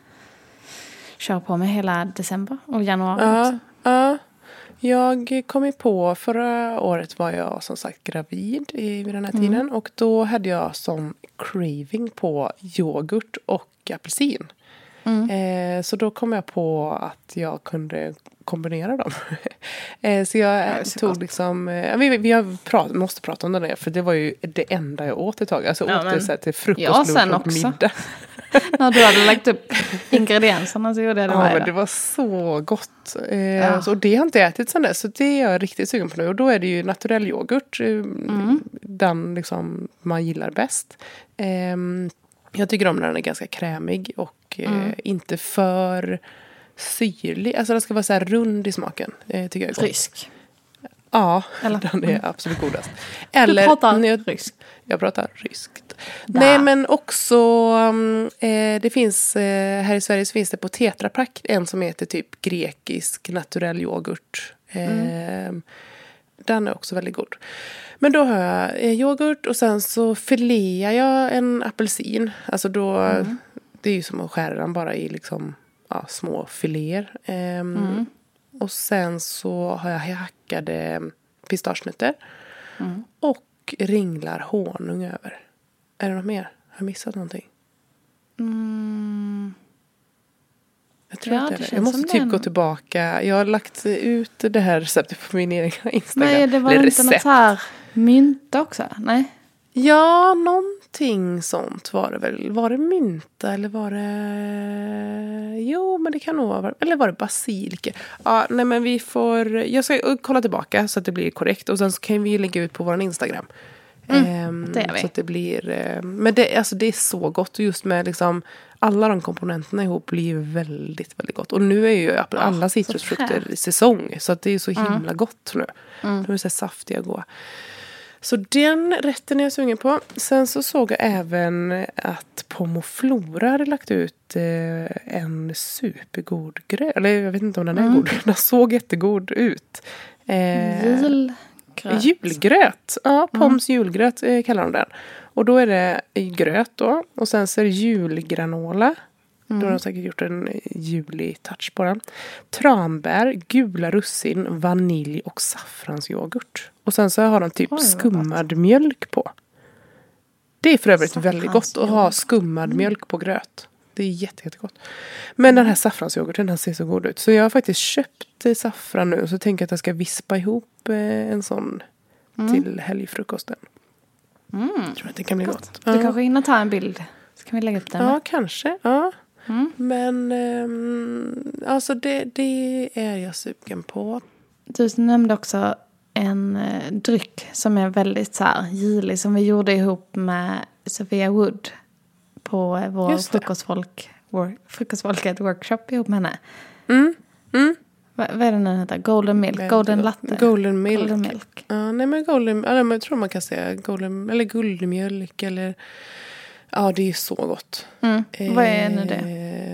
Speaker 2: köra på med hela december och januari
Speaker 3: Ja,
Speaker 2: också.
Speaker 3: ja. Jag kom ju på, förra året var jag som sagt gravid i, vid den här tiden.
Speaker 2: Mm.
Speaker 3: Och då hade jag sån craving på yoghurt och apelsin.
Speaker 2: Mm.
Speaker 3: Eh, så då kom jag på att jag kunde kombinera dem. eh, så jag
Speaker 2: det är så
Speaker 3: tog
Speaker 2: gott.
Speaker 3: liksom... Eh, vi vi har prat, måste prata om det där, för det var ju det enda jag åt ett tag. Alltså
Speaker 2: Ja,
Speaker 3: åt
Speaker 2: men
Speaker 3: det så här till frukost,
Speaker 2: jag sen
Speaker 3: lunch och
Speaker 2: också.
Speaker 3: middag.
Speaker 2: När du hade lagt upp ingredienserna så gjorde jag det
Speaker 3: Ja,
Speaker 2: varje
Speaker 3: men
Speaker 2: dag.
Speaker 3: det var så gott. Eh,
Speaker 2: Ja.
Speaker 3: så, och det har jag inte ätit sedan dess. Så det är jag riktigt sugen på nu. Och då är det ju naturell yoghurt. Eh,
Speaker 2: Mm.
Speaker 3: Den liksom man gillar bäst. Eh, jag tycker om när den är ganska krämig. Och eh,
Speaker 2: Mm.
Speaker 3: inte för syrlig. Alltså den ska vara så här rund i smaken. Eh, tycker jag är gott.
Speaker 2: Rysk.
Speaker 3: Ja,
Speaker 2: Eller?
Speaker 3: den är absolut godast. Eller,
Speaker 2: Du pratar
Speaker 3: när jag,
Speaker 2: ryskt.
Speaker 3: Jag pratar ryskt.
Speaker 2: Da.
Speaker 3: Nej, men också um, eh, det finns eh, här i Sverige så finns det på Tetra Pak en som heter typ grekisk naturell yoghurt. Eh, Den är också väldigt god. Men då har jag eh, yoghurt och sen så filear jag en apelsin. Alltså då, det är ju som att skära den bara i liksom, ja, små filéer. Ehm, Och sen så har jag hackade pistagenötter. Och ringlar honung över. Är det något mer? Har jag missat någonting?
Speaker 2: Mm.
Speaker 3: Jag tror
Speaker 2: Ja,
Speaker 3: att det
Speaker 2: det
Speaker 3: är det.
Speaker 2: känns
Speaker 3: Jag måste
Speaker 2: som
Speaker 3: typ
Speaker 2: den.
Speaker 3: gå tillbaka. Jag har lagt ut det här receptet på min egen Instagram.
Speaker 2: Nej, det var
Speaker 3: Eller
Speaker 2: inte något så här mynta också? Nej.
Speaker 3: Ja, någonting sånt var det väl. Var det mynta eller var det... Jo, men det kan nog vara... Eller var det basilika? Ja, nej men vi får... Jag ska kolla tillbaka så att det blir korrekt. Och sen så kan vi ju lägga ut på vår Instagram. Ehm,
Speaker 2: det gör vi.
Speaker 3: Så att det blir... eh, Men det, alltså, det är så gott. Och just med liksom... Alla de komponenterna ihop blir ju väldigt, väldigt gott. Och nu är ju alla citrusfrukter i säsong. Så att det är så himla gott nu. De är så här saftiga och goda. Så den rätten är jag sugen på. Sen så såg jag även att Pomoflora hade lagt ut eh, en supergod gröt. Eller jag vet inte om den är god. Den såg jättegod ut. Eh,
Speaker 2: Julgröt.
Speaker 3: Julgröt. Ja, Poms julgröt eh, kallar de den. Och då är det gröt då. Och sen så är det julgranola. Då har de säkert gjort en julig touch på den. Tranbär, gula russin, vanilj och saffransyoghurt. Och sen så har de typ
Speaker 2: Oj, vad
Speaker 3: skummad mjölk på. Det är för övrigt väldigt gott att ha
Speaker 2: Saffransyoghurt.
Speaker 3: skummad mjölk på gröt. Det är jätte, jättegott. Men den här saffransyoghurten, den ser så god ut. Så jag har faktiskt köpt eh, saffran nu. Och så tänker jag att jag ska vispa ihop eh, en sån till helgfrukosten.
Speaker 2: Mm.
Speaker 3: Jag tror att det kan bli gott.
Speaker 2: Du
Speaker 3: Ja.
Speaker 2: kanske hinner ta en bild. Så kan vi lägga upp den.
Speaker 3: Ja, kanske. Ja. Men um, alltså det, det är jag sugen på.
Speaker 2: Du nämnde också en eh, dryck som är väldigt så här julig. Som vi gjorde ihop med Sofia Wood. På eh, vår
Speaker 3: Just det.
Speaker 2: frukostfolk, vår frukostfolket workshop ihop med henne.
Speaker 3: Mm. Mm.
Speaker 2: Vad, vad är det nu heter? Golden milk, golden latte.
Speaker 3: Golden milk.
Speaker 2: Golden milk.
Speaker 3: Ja, nej men golden, ja, men jag tror man kan säga golden, eller guldmjölk eller ja, det är så gott.
Speaker 2: Mm.
Speaker 3: Eh,
Speaker 2: vad är nu det?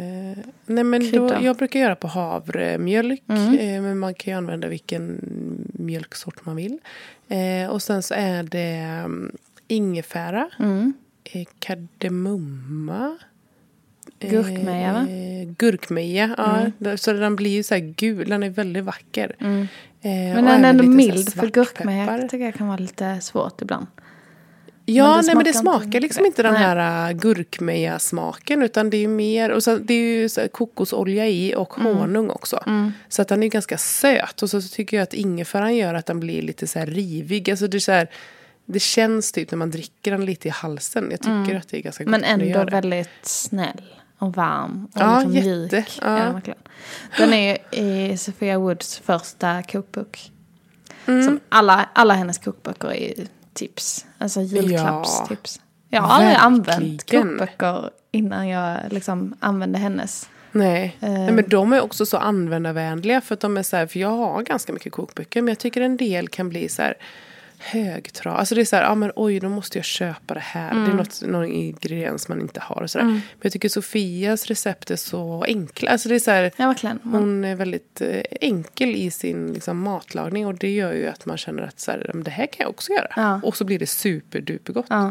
Speaker 3: Nej men då,
Speaker 2: Krydda.
Speaker 3: jag brukar göra på havremjölk,
Speaker 2: Mm.
Speaker 3: eh, men man kan ju använda vilken mjölksort man vill. Eh, och sen så är det um, ingefära,
Speaker 2: Mm.
Speaker 3: eh, kardemumma,
Speaker 2: Gurkmeja, va?
Speaker 3: Eh, gurkmeja, ja. Mm. Så den blir ju så här gul, den är väldigt vacker.
Speaker 2: Mm.
Speaker 3: Eh,
Speaker 2: Men
Speaker 3: och
Speaker 2: den är
Speaker 3: även
Speaker 2: ändå
Speaker 3: lite så här
Speaker 2: mild, för
Speaker 3: svartpeppar.
Speaker 2: gurkmeja tycker jag kan vara lite svårt ibland.
Speaker 3: Ja,
Speaker 2: Men det
Speaker 3: nej men det
Speaker 2: smakar inte
Speaker 3: smakar
Speaker 2: mycket
Speaker 3: liksom
Speaker 2: det.
Speaker 3: inte den
Speaker 2: Nej.
Speaker 3: här uh, gurkmeja-smaken, utan det är ju mer, och så, det är ju så här, kokosolja i och honung också.
Speaker 2: Mm.
Speaker 3: Så att den är ganska söt, och så, så tycker jag att ingefäran gör att den blir lite så här rivig. Alltså det är så här, det känns typ när man dricker den lite i halsen. Jag tycker
Speaker 2: Mm.
Speaker 3: att det är ganska gott.
Speaker 2: Men
Speaker 3: när det
Speaker 2: ändå
Speaker 3: gör det.
Speaker 2: väldigt snäll och varm och
Speaker 3: Ja,
Speaker 2: liksom
Speaker 3: jätte,
Speaker 2: mjuk.
Speaker 3: ja.
Speaker 2: Ja, verkligen. Den är ju i Sophia Woods första kokbok.
Speaker 3: Mm.
Speaker 2: Som alla, alla hennes kokböcker är ju tips. Alltså julklappstips. Jag har aldrig
Speaker 3: verkligen.
Speaker 2: använt kokböcker innan jag liksom använde hennes.
Speaker 3: Nej.
Speaker 2: Eh.
Speaker 3: Nej, men de är också så användarvänliga, för att de är så här, för jag har ganska mycket kokböcker, men jag tycker en del kan bli så här högtrav. Alltså det är så här, ja ah, men oj, då måste jag köpa det här. Mm. Det är något, någon ingrediens man inte har och så där. Mm. Men jag tycker Sofias recept är så enkla. Alltså det är så här,
Speaker 2: ja, verkligen. Mm.
Speaker 3: hon är väldigt eh, enkel i sin liksom, matlagning, och det gör ju att man känner att så här, det här kan jag också göra.
Speaker 2: Ja.
Speaker 3: Och så blir det superdupergott.
Speaker 2: Ja.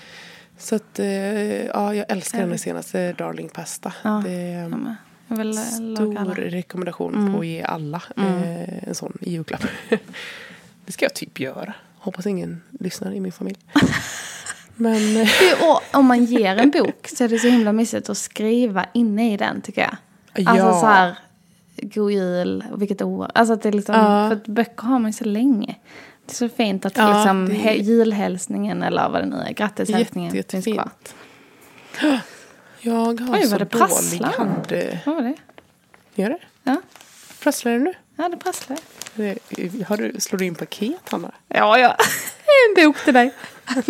Speaker 3: Så att, eh, ja, jag älskar den senaste Darling Pasta.
Speaker 2: Ja.
Speaker 3: Det är
Speaker 2: Ja, jag vill eh,
Speaker 3: stor
Speaker 2: laga alla.
Speaker 3: rekommendation
Speaker 2: Mm.
Speaker 3: på att ge alla
Speaker 2: Mm.
Speaker 3: eh, en sån i julklapp. Det ska jag typ göra. Hoppas ingen lyssnar i min familj. Men eh,
Speaker 2: Det är- och om man ger en bok så är det så himla mysigt att skriva inne i den, tycker jag. Alltså
Speaker 3: Ja.
Speaker 2: så här, god jul och vilket år. Alltså att det är liksom,
Speaker 3: Ja.
Speaker 2: för att böcker har man ju så länge. Det är så fint att
Speaker 3: Ja,
Speaker 2: liksom
Speaker 3: det-
Speaker 2: he- julhälsningen eller vad det nu är, grattishälsningen
Speaker 3: jätte,
Speaker 2: finns kvar.
Speaker 3: jättefint. Jag har
Speaker 2: Oj,
Speaker 3: så
Speaker 2: vad det
Speaker 3: dålig
Speaker 2: prasslar.
Speaker 3: hand.
Speaker 2: Vad var det?
Speaker 3: Gör det?
Speaker 2: Ja,
Speaker 3: Prasslar det nu?
Speaker 2: ja det prasslar.
Speaker 3: Det- Har du, slår du in paket, Hanna?
Speaker 2: Ja, ja. En bok till dig.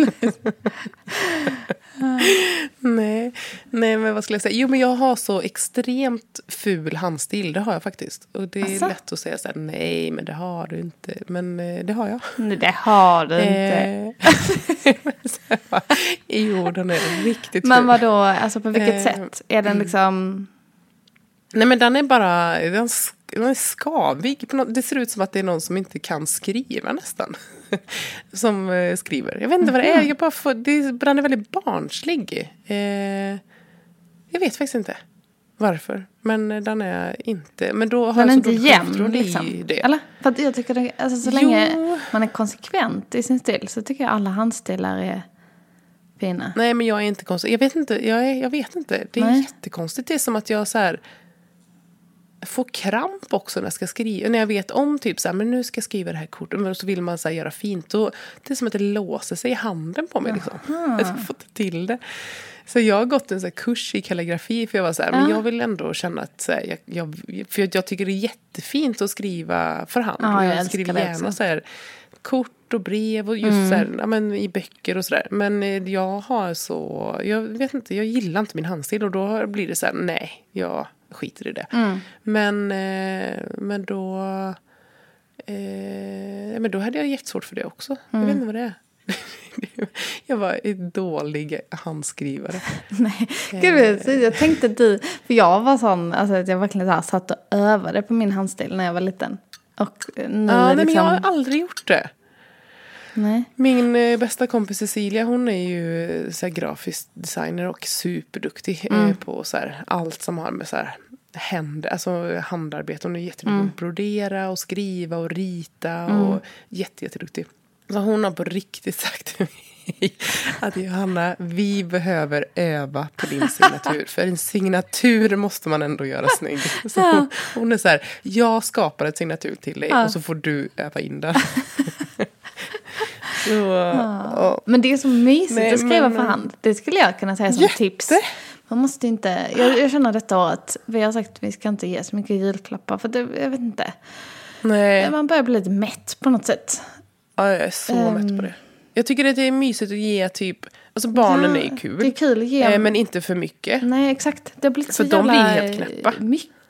Speaker 3: Nej, nej, men vad skulle jag säga? Jo, men jag har så extremt ful handstil. Det har jag faktiskt. Och det är
Speaker 2: Asså?
Speaker 3: lätt att säga så här, nej, men det har du inte. Men eh, det har jag.
Speaker 2: Nej, det har du inte.
Speaker 3: Eh, jo, den är riktigt
Speaker 2: Men
Speaker 3: ful.
Speaker 2: vad då, alltså på vilket
Speaker 3: Eh,
Speaker 2: sätt? Är den liksom...
Speaker 3: Nej, men den är bara, den, sk- den är skavig. På något- Det ser ut som att det är någon som inte kan skriva nästan. Som eh, skriver. Jag vet inte vad det är. Jag bara får, det, den är väldigt barnslig. Eh, jag vet faktiskt inte varför. Men eh, den är inte. Men då har
Speaker 2: Den är
Speaker 3: jag
Speaker 2: inte
Speaker 3: så dåligt
Speaker 2: jämn
Speaker 3: självförtroende i
Speaker 2: liksom.
Speaker 3: det.
Speaker 2: Eller? För att jag tycker det, alltså så
Speaker 3: Jo.
Speaker 2: länge man är konsekvent i sin stil så tycker jag alla handstilar är fina.
Speaker 3: Nej, men jag är inte konstig. Jag vet inte. Jag, är, jag vet inte. Det är
Speaker 2: Nej.
Speaker 3: jättekonstigt. Det är som att jag så här får kramp också när jag ska skriva. När jag vet om typ så här, men nu ska jag skriva det här kortet. Men så vill man så här, göra fint. Och det är som att det låser sig i handen på mig. Liksom. Jag har fått till det. Så jag har gått en så här kurs i kalligrafi. För jag var så här, men jag vill ändå känna att så här, jag, jag, för jag, jag tycker det är jättefint att skriva för hand.
Speaker 2: Ja, jag
Speaker 3: jag
Speaker 2: älskar
Speaker 3: skriver
Speaker 2: det
Speaker 3: gärna
Speaker 2: också.
Speaker 3: så här kort och brev och just så här, ja, men i böcker och sådär. Men eh, jag har så, jag vet inte, jag gillar inte min handstil, och då blir det så här, nej, jag skiter i det.
Speaker 2: Mm.
Speaker 3: Men, eh, men då eh, men då hade jag jättesvårt för det också.
Speaker 2: Mm.
Speaker 3: Jag vet inte vad det är. Jag var en dålig handskrivare.
Speaker 2: Nej, gud, så jag tänkte att du, för jag var sån, alltså att jag verkligen så här satt och övade på min handstil när jag var liten. Och nu
Speaker 3: Ja, nej, men
Speaker 2: liksom,
Speaker 3: jag har aldrig gjort det.
Speaker 2: nej.
Speaker 3: Min eh, bästa kompis Cecilia, hon är ju eh, så här, grafisk designer och superduktig eh,
Speaker 2: Mm.
Speaker 3: på så här, allt som har med så här, händer, alltså handarbete. Hon är jätteduktig
Speaker 2: Mm.
Speaker 3: på att brodera och skriva och rita och jätte, jätteduktig. Så hon har på riktigt sagt till mig att Johanna, vi behöver öva på din signatur. För en signatur måste man ändå göra snygg. Så
Speaker 2: Ja.
Speaker 3: hon, hon är så här, jag skapar ett signatur till dig
Speaker 2: Ja.
Speaker 3: och så får du öva in den. Så,
Speaker 2: Ja. Men det är så mysigt
Speaker 3: Nej,
Speaker 2: att skriva
Speaker 3: men-
Speaker 2: för hand. Det skulle jag kunna säga som
Speaker 3: Jätte.
Speaker 2: tips. Man måste inte, jag, jag känner detta året, vi har sagt att vi ska inte ge så mycket julklappar. För det, jag vet inte,
Speaker 3: nej,
Speaker 2: man börjar bli lite mätt på något sätt.
Speaker 3: ja, jag är så
Speaker 2: Ehm.
Speaker 3: mätt på det. Jag tycker att det är mysigt att ge typ, alltså barnen
Speaker 2: Ja,
Speaker 3: är ju kul.
Speaker 2: det är kul att ge.
Speaker 3: eh, men inte för mycket.
Speaker 2: Nej, exakt. Det har blivit
Speaker 3: För
Speaker 2: så
Speaker 3: de
Speaker 2: jävla
Speaker 3: blir helt knäppa.
Speaker 2: mycket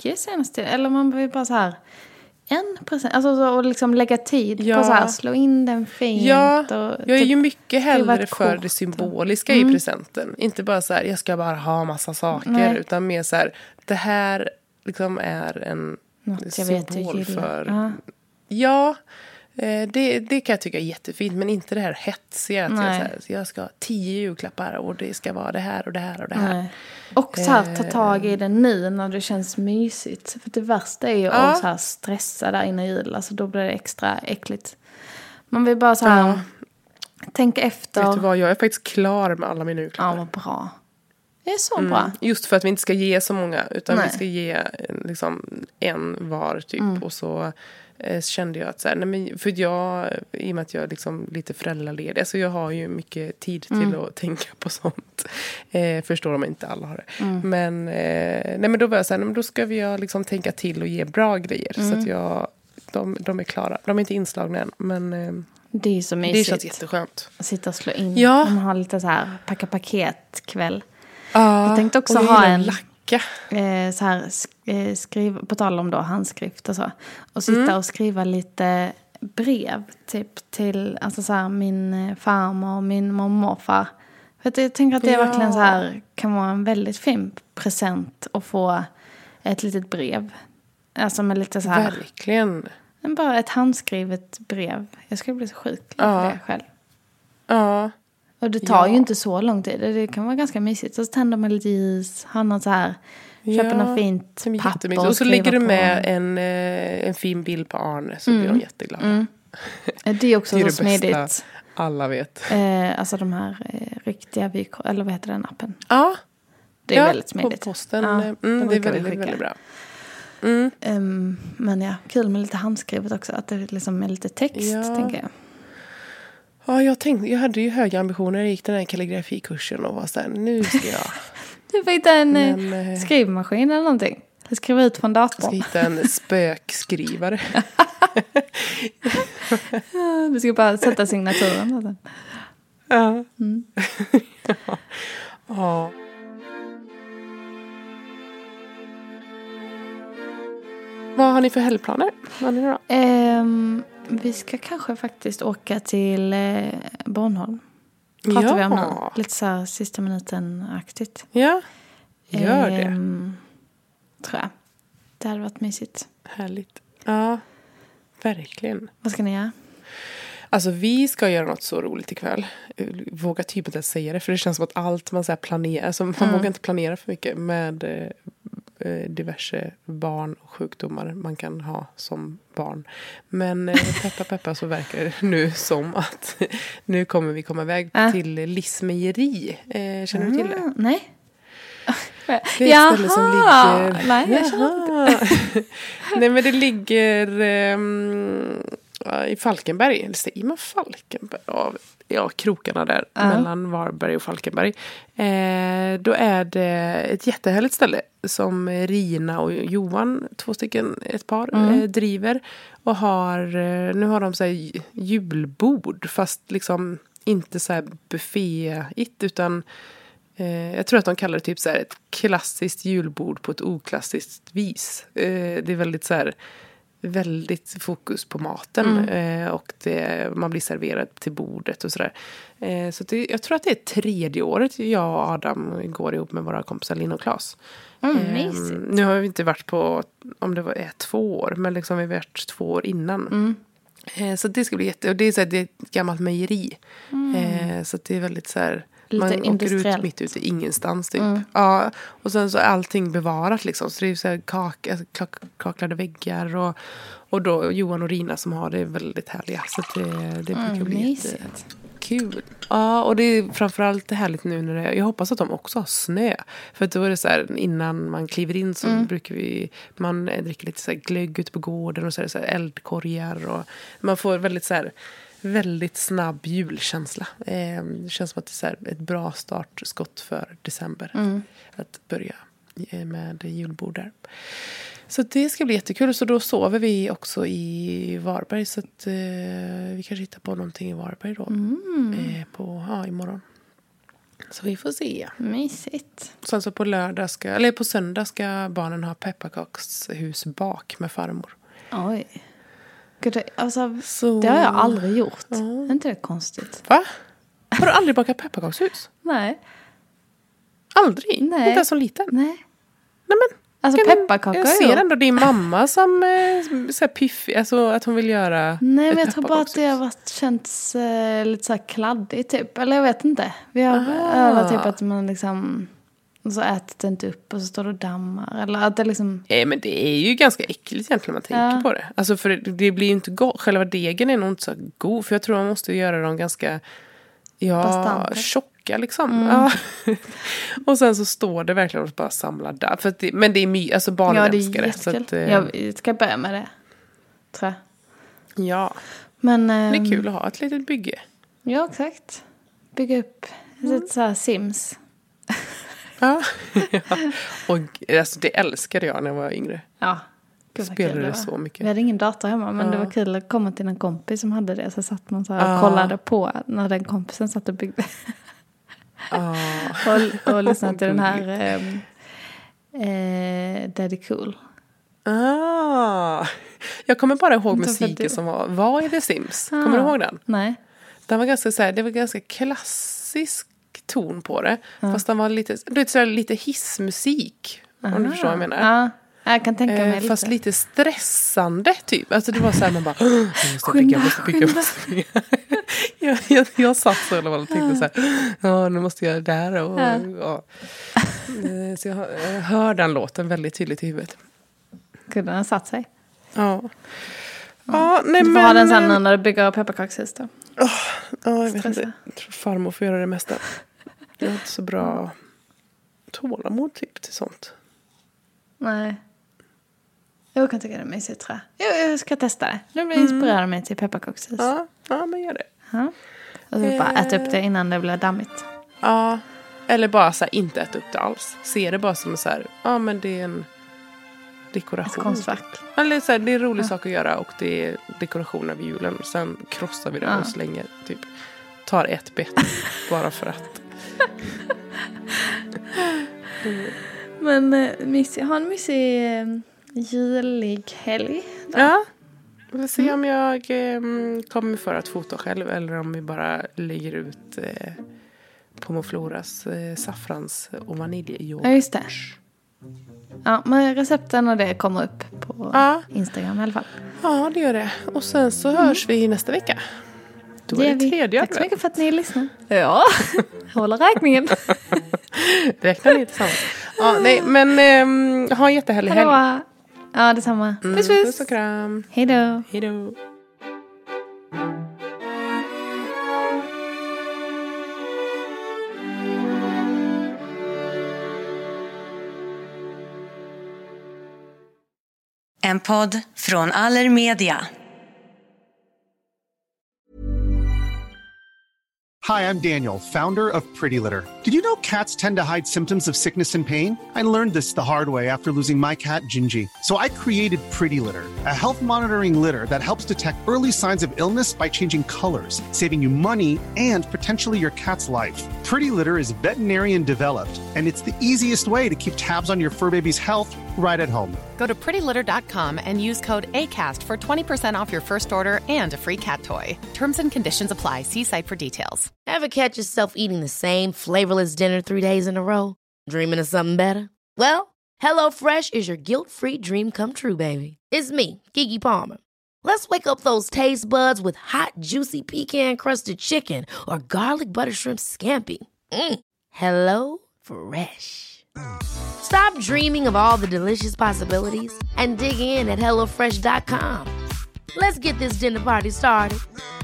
Speaker 2: mycket senast. Eller man vill bara så här... En present. Alltså så, och liksom lägga tid
Speaker 3: ja.
Speaker 2: på så här. Slå in den fint.
Speaker 3: Ja,
Speaker 2: och
Speaker 3: jag är
Speaker 2: typ,
Speaker 3: ju mycket hellre för
Speaker 2: kort.
Speaker 3: det symboliska
Speaker 2: Mm.
Speaker 3: i presenten. Inte bara så här, jag ska bara ha massa saker.
Speaker 2: Nej.
Speaker 3: Utan mer så här, det här liksom är en
Speaker 2: Något jag vet du
Speaker 3: symbol
Speaker 2: gillar.
Speaker 3: för...
Speaker 2: Ja.
Speaker 3: Ja, eh, det, det kan jag tycka är jättefint. Men inte det här hetsiga. Att jag, så här, jag ska ha tio julklappar och det ska vara det här och det här och det här.
Speaker 2: Nej. Och så här, ta tag i det nu när det känns mysigt. För det värsta är ju
Speaker 3: Ja.
Speaker 2: att så här stressa där innan jul. Alltså då blir det extra äckligt. Man vill bara så här...
Speaker 3: Ja.
Speaker 2: Tänk efter.
Speaker 3: Vet du vad, jag är faktiskt klar med alla mina
Speaker 2: Ja,
Speaker 3: julklappar.
Speaker 2: vad bra. Det är så bra.
Speaker 3: Mm. Just för att vi inte ska ge så många. Utan
Speaker 2: Nej.
Speaker 3: vi ska ge liksom, en var typ.
Speaker 2: Mm.
Speaker 3: Och så eh, kände jag att så här, nej, men, för jag, i och med att jag är liksom lite föräldraledig. Alltså jag har ju mycket tid till
Speaker 2: Mm.
Speaker 3: att tänka på sånt. Eh, förstår om inte alla har det.
Speaker 2: Mm.
Speaker 3: Men, eh, nej, men då var jag så här, nej, men då ska vi liksom tänka till och ge bra grejer. Så
Speaker 2: Mm.
Speaker 3: att jag, de, de är klara. De är inte inslagna än. Men eh,
Speaker 2: Det är så mysigt.
Speaker 3: det känns jätteskönt.
Speaker 2: Att sitta och slå in.
Speaker 3: Ja.
Speaker 2: Man har lite så här packa paket kväll.
Speaker 3: Ja,
Speaker 2: Jag tänkte också
Speaker 3: och jag
Speaker 2: ha
Speaker 3: gillar
Speaker 2: en
Speaker 3: lacka.
Speaker 2: eh, så här sk- eh, skriv, på tal om då handskrift och så. Och sitta
Speaker 3: Mm.
Speaker 2: och skriva lite brev typ till alltså så här, min eh, farmor och min mormor och morfar. För att jag tänker att det
Speaker 3: Ja.
Speaker 2: verkligen så här kan vara en väldigt fin present att få ett litet brev. Alltså med lite så här,
Speaker 3: Verkligen.
Speaker 2: men bara ett handskrivet brev. Jag skulle bli så sjuk
Speaker 3: Ja.
Speaker 2: av det själv.
Speaker 3: Ja.
Speaker 2: Och det tar
Speaker 3: Ja.
Speaker 2: ju inte så lång tid. Det kan vara ganska mysigt. Så tänder man lite ljus. Har något så här. Köper
Speaker 3: Ja,
Speaker 2: något fint
Speaker 3: som är
Speaker 2: papper.
Speaker 3: jättemysigt. Och så
Speaker 2: skriva
Speaker 3: lägger du
Speaker 2: på.
Speaker 3: med en, eh, en fin bild på Arne. Så blir de jätteglada.
Speaker 2: Mm. Det är också
Speaker 3: Det är
Speaker 2: så
Speaker 3: det
Speaker 2: smidigt.
Speaker 3: bästa alla vet.
Speaker 2: Eh, alltså de här eh, riktiga vykort. Eller vad heter den appen?
Speaker 3: Ja.
Speaker 2: Det är
Speaker 3: ja,
Speaker 2: väldigt smidigt.
Speaker 3: På posten.
Speaker 2: Ja,
Speaker 3: mm,
Speaker 2: de
Speaker 3: det är
Speaker 2: brukar vi
Speaker 3: väldigt,
Speaker 2: skicka.
Speaker 3: väldigt bra. Mm.
Speaker 2: Um, men ja, kul med lite handskrivet också. Att det liksom är lite text,
Speaker 3: Ja.
Speaker 2: tänker jag.
Speaker 3: Ja, jag, tänkte, jag hade ju höga ambitioner. Jag gick den här kalligrafikursen och var så här, nu ska jag,
Speaker 2: Du får hitta en eh,
Speaker 3: Men, eh,
Speaker 2: skrivmaskin eller någonting. Skriva ut från
Speaker 3: ska
Speaker 2: datorn.
Speaker 3: hitta en spökskrivare.
Speaker 2: Du ska bara sätta signaturen. Alltså.
Speaker 3: Ja.
Speaker 2: Mm.
Speaker 3: ja. ja. Vad har ni för helgplaner? Vad är det då?
Speaker 2: Ehm, vi ska kanske faktiskt åka till eh, Bornholm. Pratar
Speaker 3: Ja.
Speaker 2: vi om nu. Lite så här sista minuten-aktigt.
Speaker 3: Ja, gör det.
Speaker 2: Ehm, tror jag. Det hade varit mysigt.
Speaker 3: Härligt. Ja, verkligen.
Speaker 2: Vad ska ni göra?
Speaker 3: Alltså vi ska göra något så roligt ikväll. Jag vågar typ inte säga det. För det känns som att allt man så här planerar. Alltså man
Speaker 2: Mm.
Speaker 3: vågar inte planera för mycket. Med eh, diverse barn och sjukdomar man kan ha som barn. Men eh, peppa peppa så verkar det nu som att nu kommer vi komma iväg
Speaker 2: Äh.
Speaker 3: till Livsmejeri. Eh, känner du till det?
Speaker 2: Mm, nej.
Speaker 3: Det är ett ställe som ligger...
Speaker 2: Nej, jag känner
Speaker 3: inte. Nej, men det ligger um, i Falkenberg. Eller säger man Falkenberg? Ja, ja krokarna där.
Speaker 2: Ja.
Speaker 3: Mellan Varberg och Falkenberg. Eh, då är det ett jättehärligt ställe. Som Rina och Johan, två stycken, ett par,
Speaker 2: Mm.
Speaker 3: eh, driver. Och har, eh, nu har de så här julbord. Fast liksom inte så här bufféigt utan... Jag tror att de kallar det typ så här ett klassiskt julbord på ett oklassiskt vis. Det är väldigt så här, väldigt fokus på maten. Mm. Och det, man blir serverad till bordet och sådär. Så det, jag tror att det är tredje året jag och Adam går ihop med våra kompisar Linn och Claes.
Speaker 2: Mm, mysigt.
Speaker 3: Nu har vi inte varit på, om det var är två år, men liksom vi har varit två år innan. Mm. Så det ska bli jätte, och det är, så här, det är ett gammalt mejeri. Mm. Så det är väldigt så här...
Speaker 2: Lite
Speaker 3: man åker ut mitt ute i ingenstans typ. Mm. Ja, och sen så är allting bevarat liksom. Så det är så här kak, alltså, kak, kaklade väggar. Och, och då Johan och Rina som har det väldigt härliga. Så det, det brukar
Speaker 2: mm,
Speaker 3: bli jättekul. Ja, och det är framförallt härligt nu när det, jag hoppas att de också har snö. För att då är det så här, innan man kliver in så mm. brukar vi, man dricker lite så här glögg ute på gården. Och så är det så här eldkorgar. Och man får väldigt så här... väldigt snabb julkänsla. Eh, det känns som att det är så här ett bra startskott för december. Mm. Att börja med julbord där. Så det ska bli jättekul. Så då sover vi också i Varberg. Så att eh, vi kanske hittar på någonting i Varberg då. Mm. Eh, på, ja, imorgon. Så vi får se.
Speaker 2: Mysigt.
Speaker 3: Sen så på lördag ska, eller på söndag ska barnen ha pepparkakshus bak med farmor.
Speaker 2: Oj. Gud, det, alltså,
Speaker 3: Så...
Speaker 2: det har jag aldrig gjort.
Speaker 3: Ja.
Speaker 2: Är inte det konstigt?
Speaker 3: Va? Har du aldrig bakat pepparkakshus?
Speaker 2: Nej.
Speaker 3: Aldrig?
Speaker 2: Nej.
Speaker 3: Inte ens som liten?
Speaker 2: Nej.
Speaker 3: Nej men.
Speaker 2: Alltså
Speaker 3: jag,
Speaker 2: pepparkakor
Speaker 3: Jag
Speaker 2: har
Speaker 3: ser
Speaker 2: jag
Speaker 3: ändå din mamma som eh, så här piffig. Alltså att hon vill göra.
Speaker 2: Nej, men
Speaker 3: ett
Speaker 2: jag tror bara att det har varit, känts eh, lite så här kladdigt typ. Eller jag vet inte. Vi har övat typ att man liksom... Och så äter det inte upp och så står det och dammar. Eller att det liksom...
Speaker 3: Nej, men det är ju ganska äckligt egentligen man tänker
Speaker 2: Ja.
Speaker 3: på det. Alltså för det, det blir ju inte gott. Själva degen är nog inte så god. För jag tror man måste göra dem ganska ja,
Speaker 2: Bastanta.
Speaker 3: tjocka liksom.
Speaker 2: Mm.
Speaker 3: Ja. Och sen så står det verkligen att bara samla där. För att det, men det är my, alltså barnen
Speaker 2: Ja, det är
Speaker 3: älskar det. Så
Speaker 2: jättekul.
Speaker 3: att, eh,
Speaker 2: Jag ska börja med det. Tror jag.
Speaker 3: ja,
Speaker 2: Men...
Speaker 3: det
Speaker 2: ehm,
Speaker 3: är kul att ha ett litet bygge.
Speaker 2: Ja, exakt. Bygga upp lite så här Sims.
Speaker 3: Ja. Och alltså, det älskade jag när jag var yngre.
Speaker 2: Ja. Gud, vad
Speaker 3: Spelade
Speaker 2: kul
Speaker 3: det
Speaker 2: var.
Speaker 3: så mycket.
Speaker 2: Vi hade ingen dator hemma, men
Speaker 3: Ja.
Speaker 2: det var kul att komma till en kompis som hade det. Så satt man så här och
Speaker 3: Ja.
Speaker 2: kollade på när den kompisen satt och byggde.
Speaker 3: Ah.
Speaker 2: och, och lyssnade till den här ehm, eh, Daddy Cool.
Speaker 3: Ah. Jag kommer bara ihåg
Speaker 2: Inte för
Speaker 3: musiken
Speaker 2: det.
Speaker 3: som var, vad är det Sims? Kommer du ihåg den?
Speaker 2: Nej.
Speaker 3: Den var ganska så här, det var ganska klassisk ton på det. Fast den var lite, du vet, så här, lite hissmusik. Om du förstår vad jag menar.
Speaker 2: Ja, jag kan tänka mig
Speaker 3: Eh,
Speaker 2: lite.
Speaker 3: fast lite stressande typ. Alltså det var så här man bara, "Åh, jag måste bygga, jag måste bygga, jag måste bygga. jag, jag, jag satt så eller vad och tänkte så här, ja nu måste jag göra det här. Och,
Speaker 2: Ja.
Speaker 3: ja. Eh, Så jag, hör- jag hör den låten väldigt tydligt i huvudet.
Speaker 2: Gud, den har satt sig.
Speaker 3: Ja. Ja, nej
Speaker 2: Du får
Speaker 3: men.
Speaker 2: ha den sen när du bygger pepparkakshus då.
Speaker 3: Ja, jag vet
Speaker 2: Stressa.
Speaker 3: inte. Jag tror farmor får göra det mesta. Jag har inte så bra tålamod typ till sånt.
Speaker 2: Nej. Jag kan tycka det är mysigt, tror jag. Jo, jag ska testa det. Du blir inspirerad mig till pepparkakshus.
Speaker 3: Ja, ja men gör det.
Speaker 2: Ja. Och så bara äta upp det innan det blir dammigt.
Speaker 3: Ja, eller bara så här, inte äta upp det alls. Se det bara som så här, ja men det är en dekoration.
Speaker 2: Ett konstverk.
Speaker 3: Eller så här, det är en rolig sak att göra och det är dekoration av julen. Sen krossar vi det
Speaker 2: Ja.
Speaker 3: och slänger typ, tar ett bett bara för att.
Speaker 2: Men eh, mysig, ha en mysig eh, julig helg. Då.
Speaker 3: Ja, vi får se om jag eh, kommer för att fota själv eller om vi bara lägger ut eh, Pomofloras eh, saffrans och vaniljyoghurt.
Speaker 2: Ja, just det. Ja, men recepten och det kommer upp på
Speaker 3: Ja.
Speaker 2: Instagram i alla fall.
Speaker 3: Ja, det gör det. Och sen så hörs vi nästa vecka. Då är
Speaker 2: gör
Speaker 3: det
Speaker 2: vi.
Speaker 3: tredje
Speaker 2: Tack så
Speaker 3: advent.
Speaker 2: mycket för att ni lyssnar. Ja, håller räkningen.
Speaker 3: Räknar ni tillsammans? Ja, nej, men ehm, ha en jättehärlig helg.
Speaker 2: Hallå. Ja, detsamma.
Speaker 3: Mm,
Speaker 2: Puss,
Speaker 3: puss
Speaker 2: puss.
Speaker 3: och kram.
Speaker 2: Hej då.
Speaker 3: Hej då.
Speaker 7: En podd från Allermedia.
Speaker 8: Hi, I'm Daniel, founder of Pretty Litter. Did you know cats tend to hide symptoms of sickness and pain? I learned this the hard way after losing my cat, Gingy. So I created Pretty Litter, a health monitoring litter that helps detect early signs of illness by changing colors, saving you money and potentially your cat's life. Pretty Litter is veterinarian developed, and it's the easiest way to keep tabs on your fur baby's health right at home.
Speaker 9: Go to pretty litter dot com and use code ACAST for twenty percent off your first order and a free cat toy. Terms and conditions apply. See site for details.
Speaker 1: Ever catch yourself eating the same flavorless dinner three days in a row? Dreaming of something better? Well, HelloFresh is your guilt-free dream come true, baby. It's me, Keke Palmer. Let's wake up those taste buds with hot, juicy pecan-crusted chicken or garlic butter shrimp scampi. Mm. Hello Fresh. Stop dreaming of all the delicious possibilities and dig in at hello fresh dot com. Let's get this dinner party started.